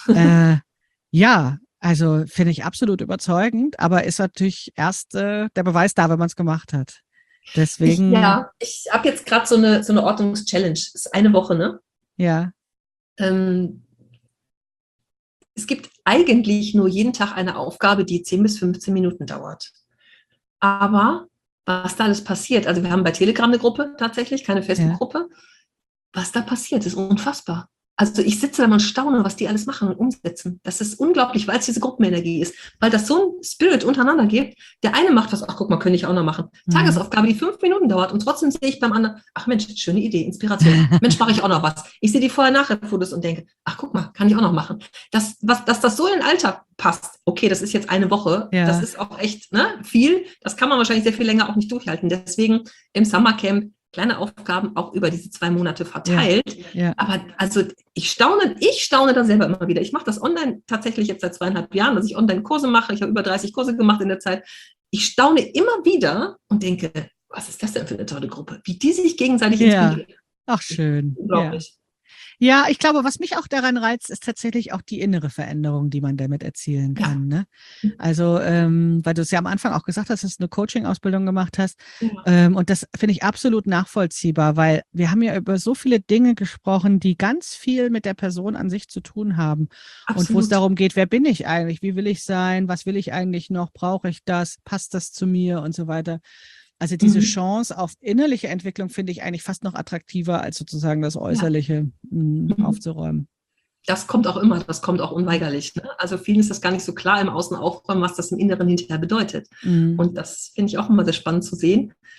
Also finde ich absolut überzeugend, aber ist natürlich erst der Beweis da, wenn man es gemacht hat. Deswegen. Ich habe jetzt gerade so eine Ordnungs-Challenge. Das ist eine Woche, ne? Ja. Es gibt eigentlich nur jeden Tag eine Aufgabe, die 10 bis 15 Minuten dauert. Aber was da alles passiert, also wir haben bei Telegram eine Gruppe tatsächlich, keine Facebook-Gruppe. Was da passiert, ist unfassbar. Also ich sitze da und staune, was die alles machen und umsetzen. Das ist unglaublich, weil es diese Gruppenenergie ist. Weil das so ein Spirit untereinander gibt. Der eine macht was, ach guck mal, könnte ich auch noch machen. Tagesaufgabe, die 5 Minuten dauert und trotzdem sehe ich beim anderen, ach Mensch, schöne Idee, Inspiration. Mensch, mache ich auch noch was. Ich sehe die Vorher-Nachher-Fotos und denke, ach guck mal, kann ich auch noch machen. Dass das so in den Alltag passt. Okay, das ist jetzt eine Woche. Das ist auch echt viel. Das kann man wahrscheinlich sehr viel länger auch nicht durchhalten. Deswegen im Summercamp kleine Aufgaben auch über diese 2 Monate verteilt. Aber also ich staune da selber immer wieder. Ich mache das online tatsächlich jetzt seit 2,5 Jahren, dass ich Online-Kurse mache. Ich habe über 30 Kurse gemacht in der Zeit. Ich staune immer wieder und denke, was ist das denn für eine tolle Gruppe? Wie die sich gegenseitig inspirieren. Ach, schön. Unglaublich. Ja, ich glaube, was mich auch daran reizt, ist tatsächlich auch die innere Veränderung, die man damit erzielen kann. Ne? Also, weil du es ja am Anfang auch gesagt hast, dass du eine Coaching-Ausbildung gemacht hast. Und das finde ich absolut nachvollziehbar, weil wir haben ja über so viele Dinge gesprochen, die ganz viel mit der Person an sich zu tun haben. Und wo es darum geht, wer bin ich eigentlich? Wie will ich sein? Was will ich eigentlich noch? Brauche ich das? Passt das zu mir? Und so weiter. Also diese Chance auf innerliche Entwicklung finde ich eigentlich fast noch attraktiver, als sozusagen das Äußerliche aufzuräumen. Das kommt auch immer, das kommt auch unweigerlich. Ne? Also vielen ist das gar nicht so klar im Außen aufräumen, was das im Inneren hinterher bedeutet. Und das finde ich auch immer sehr spannend zu sehen.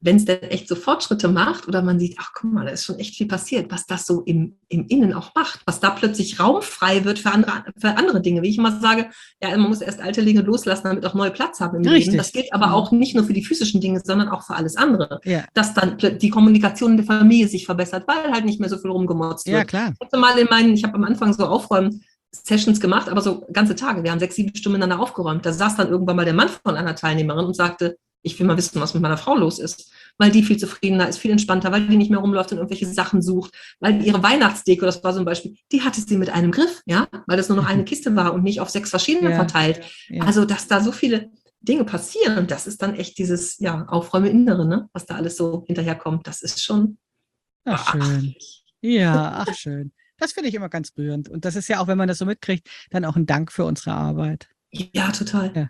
wenn es denn echt so Fortschritte macht oder man sieht, ach guck mal, da ist schon echt viel passiert, was das so im Innen auch macht, was da plötzlich Raum frei wird für andere Dinge. Wie ich immer sage, ja, man muss erst alte Dinge loslassen, damit auch neue Platz haben im Leben. Das gilt aber auch nicht nur für die physischen Dinge, sondern auch für alles andere. Ja. Dass dann die Kommunikation in der Familie sich verbessert, weil halt nicht mehr so viel rumgemotzt wird. Ja, klar. Ich habe am Anfang so Aufräumen-Sessions gemacht, aber so ganze Tage. Wir haben 6-7 Stunden miteinander aufgeräumt. Da saß dann irgendwann mal der Mann von einer Teilnehmerin und sagte, ich will mal wissen, was mit meiner Frau los ist, weil die viel zufriedener ist, viel entspannter, weil die nicht mehr rumläuft und irgendwelche Sachen sucht, weil ihre Weihnachtsdeko, das war so ein Beispiel, die hatte sie mit einem Griff, ja, weil das nur noch eine Kiste war und nicht auf 6 verschiedene verteilt. Ja. Also, dass da so viele Dinge passieren, das ist dann echt dieses, Aufräumen Innere, ne, was da alles so hinterherkommt, das ist schon schön. Ja, schön. Das finde ich immer ganz rührend. Und das ist ja auch, wenn man das so mitkriegt, dann auch ein Dank für unsere Arbeit. Ja, total. Ja.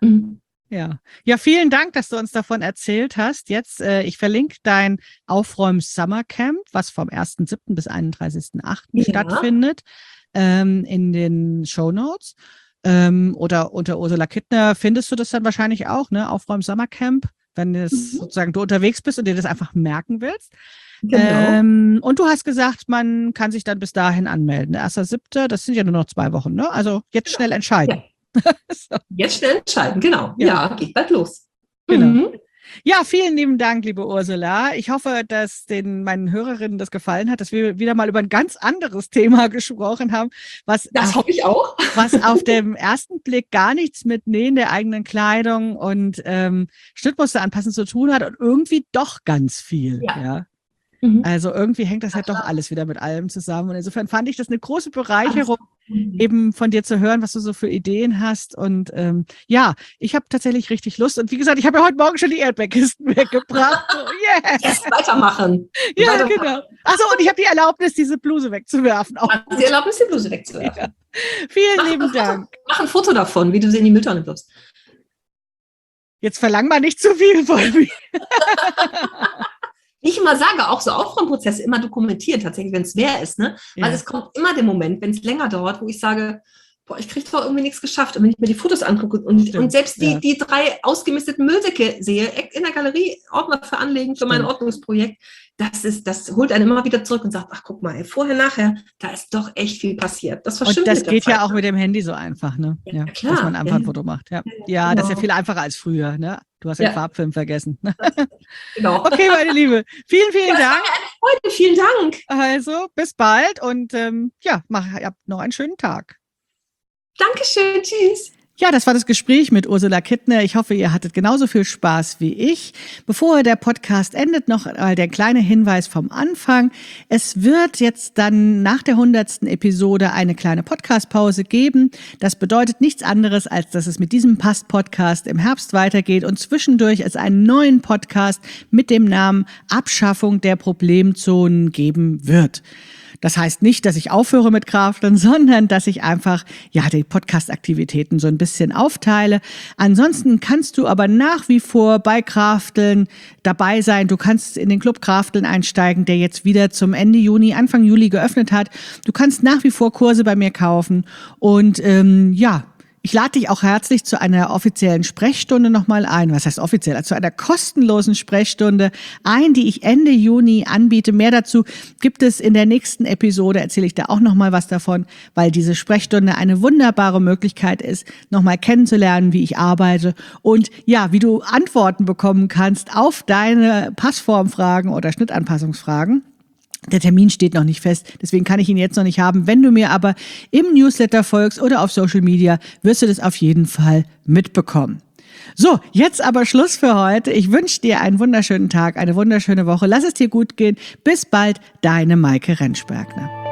Ja, vielen Dank, dass du uns davon erzählt hast. Jetzt, ich verlinke dein Aufräum-Summercamp, was vom 1.7. bis 31.8. stattfindet, in den Shownotes. Oder unter Ursula Kittner findest du das dann wahrscheinlich auch, ne? Aufräum-Summercamp, wenn sozusagen du unterwegs bist und dir das einfach merken willst. Genau. Und du hast gesagt, man kann sich dann bis dahin anmelden. 1.7., das sind ja nur noch 2 Wochen, ne? Also jetzt schnell entscheiden. Ja. So. Jetzt schnell entscheiden, genau. Ja, geht bald los. Genau. Ja, vielen lieben Dank, liebe Ursula. Ich hoffe, dass meinen Hörerinnen das gefallen hat, dass wir wieder mal über ein ganz anderes Thema gesprochen haben. Das hoffe ich auch. Was auf dem ersten Blick gar nichts mit Nähen der eigenen Kleidung und Schnittmuster anpassen zu tun hat und irgendwie doch ganz viel. Ja. Also irgendwie hängt das ja doch alles wieder mit allem zusammen. Und insofern fand ich das eine große Bereicherung, eben von dir zu hören, was du so für Ideen hast. Und ich habe tatsächlich richtig Lust. Und wie gesagt, ich habe ja heute Morgen schon die Erdbeerkisten weggebracht. So, yes, weitermachen. Ja, genau. Achso, und ich habe die Erlaubnis, diese Bluse wegzuwerfen. Auch. Die Erlaubnis, die Bluse wegzuwerfen. Ja. Vielen lieben Dank. Mach ein Foto davon, wie du sie in die Mülltonne wirfst. Jetzt verlang mal nicht zu viel von mir. Ich immer sage, auch so Aufräumprozesse immer dokumentieren, tatsächlich, wenn es schwer ist, ne? Weil es kommt immer der Moment, wenn es länger dauert, wo ich sage, boah, ich kriege doch irgendwie nichts geschafft. Und wenn ich mir die Fotos angucke und selbst die 3 ausgemisteten Müllsäcke sehe, in der Galerie, Ordner für Anlegen, für mein Ordnungsprojekt, das holt einen immer wieder zurück und sagt, ach, guck mal, vorher, nachher, da ist doch echt viel passiert. Das verschwimmt. Und das geht ja auch mit dem Handy so einfach, ne? Ja, klar. Dass man einfach ein Foto macht. Ja, genau. Das ist ja viel einfacher als früher, ne? Du hast den Farbfilm vergessen. Genau. Okay, meine Liebe. Vielen, vielen Dank. Eine Freude. Vielen Dank. Also, bis bald und habt noch einen schönen Tag. Dankeschön. Tschüss. Ja, das war das Gespräch mit Ursula Kittner. Ich hoffe, ihr hattet genauso viel Spaß wie ich. Bevor der Podcast endet, noch der kleine Hinweis vom Anfang. Es wird jetzt dann nach der 100. Episode eine kleine Podcast-Pause geben. Das bedeutet nichts anderes, als dass es mit diesem Podcast im Herbst weitergeht und zwischendurch es einen neuen Podcast mit dem Namen Abschaffung der Problemzonen geben wird. Das heißt nicht, dass ich aufhöre mit Krafteln, sondern dass ich einfach die Podcast-Aktivitäten so ein bisschen aufteile. Ansonsten kannst du aber nach wie vor bei Krafteln dabei sein. Du kannst in den Club Krafteln einsteigen, der jetzt wieder zum Ende Juni, Anfang Juli geöffnet hat. Du kannst nach wie vor Kurse bei mir kaufen und ich lade dich auch herzlich zu einer offiziellen Sprechstunde nochmal ein. Was heißt offiziell? Also zu einer kostenlosen Sprechstunde ein, die ich Ende Juni anbiete. Mehr dazu gibt es in der nächsten Episode. Erzähle ich da auch nochmal was davon, weil diese Sprechstunde eine wunderbare Möglichkeit ist, nochmal kennenzulernen, wie ich arbeite und wie du Antworten bekommen kannst auf deine Passformfragen oder Schnittanpassungsfragen. Der Termin steht noch nicht fest, deswegen kann ich ihn jetzt noch nicht haben. Wenn du mir aber im Newsletter folgst oder auf Social Media, wirst du das auf jeden Fall mitbekommen. So, jetzt aber Schluss für heute. Ich wünsche dir einen wunderschönen Tag, eine wunderschöne Woche. Lass es dir gut gehen. Bis bald, deine Maike Rentschbergner.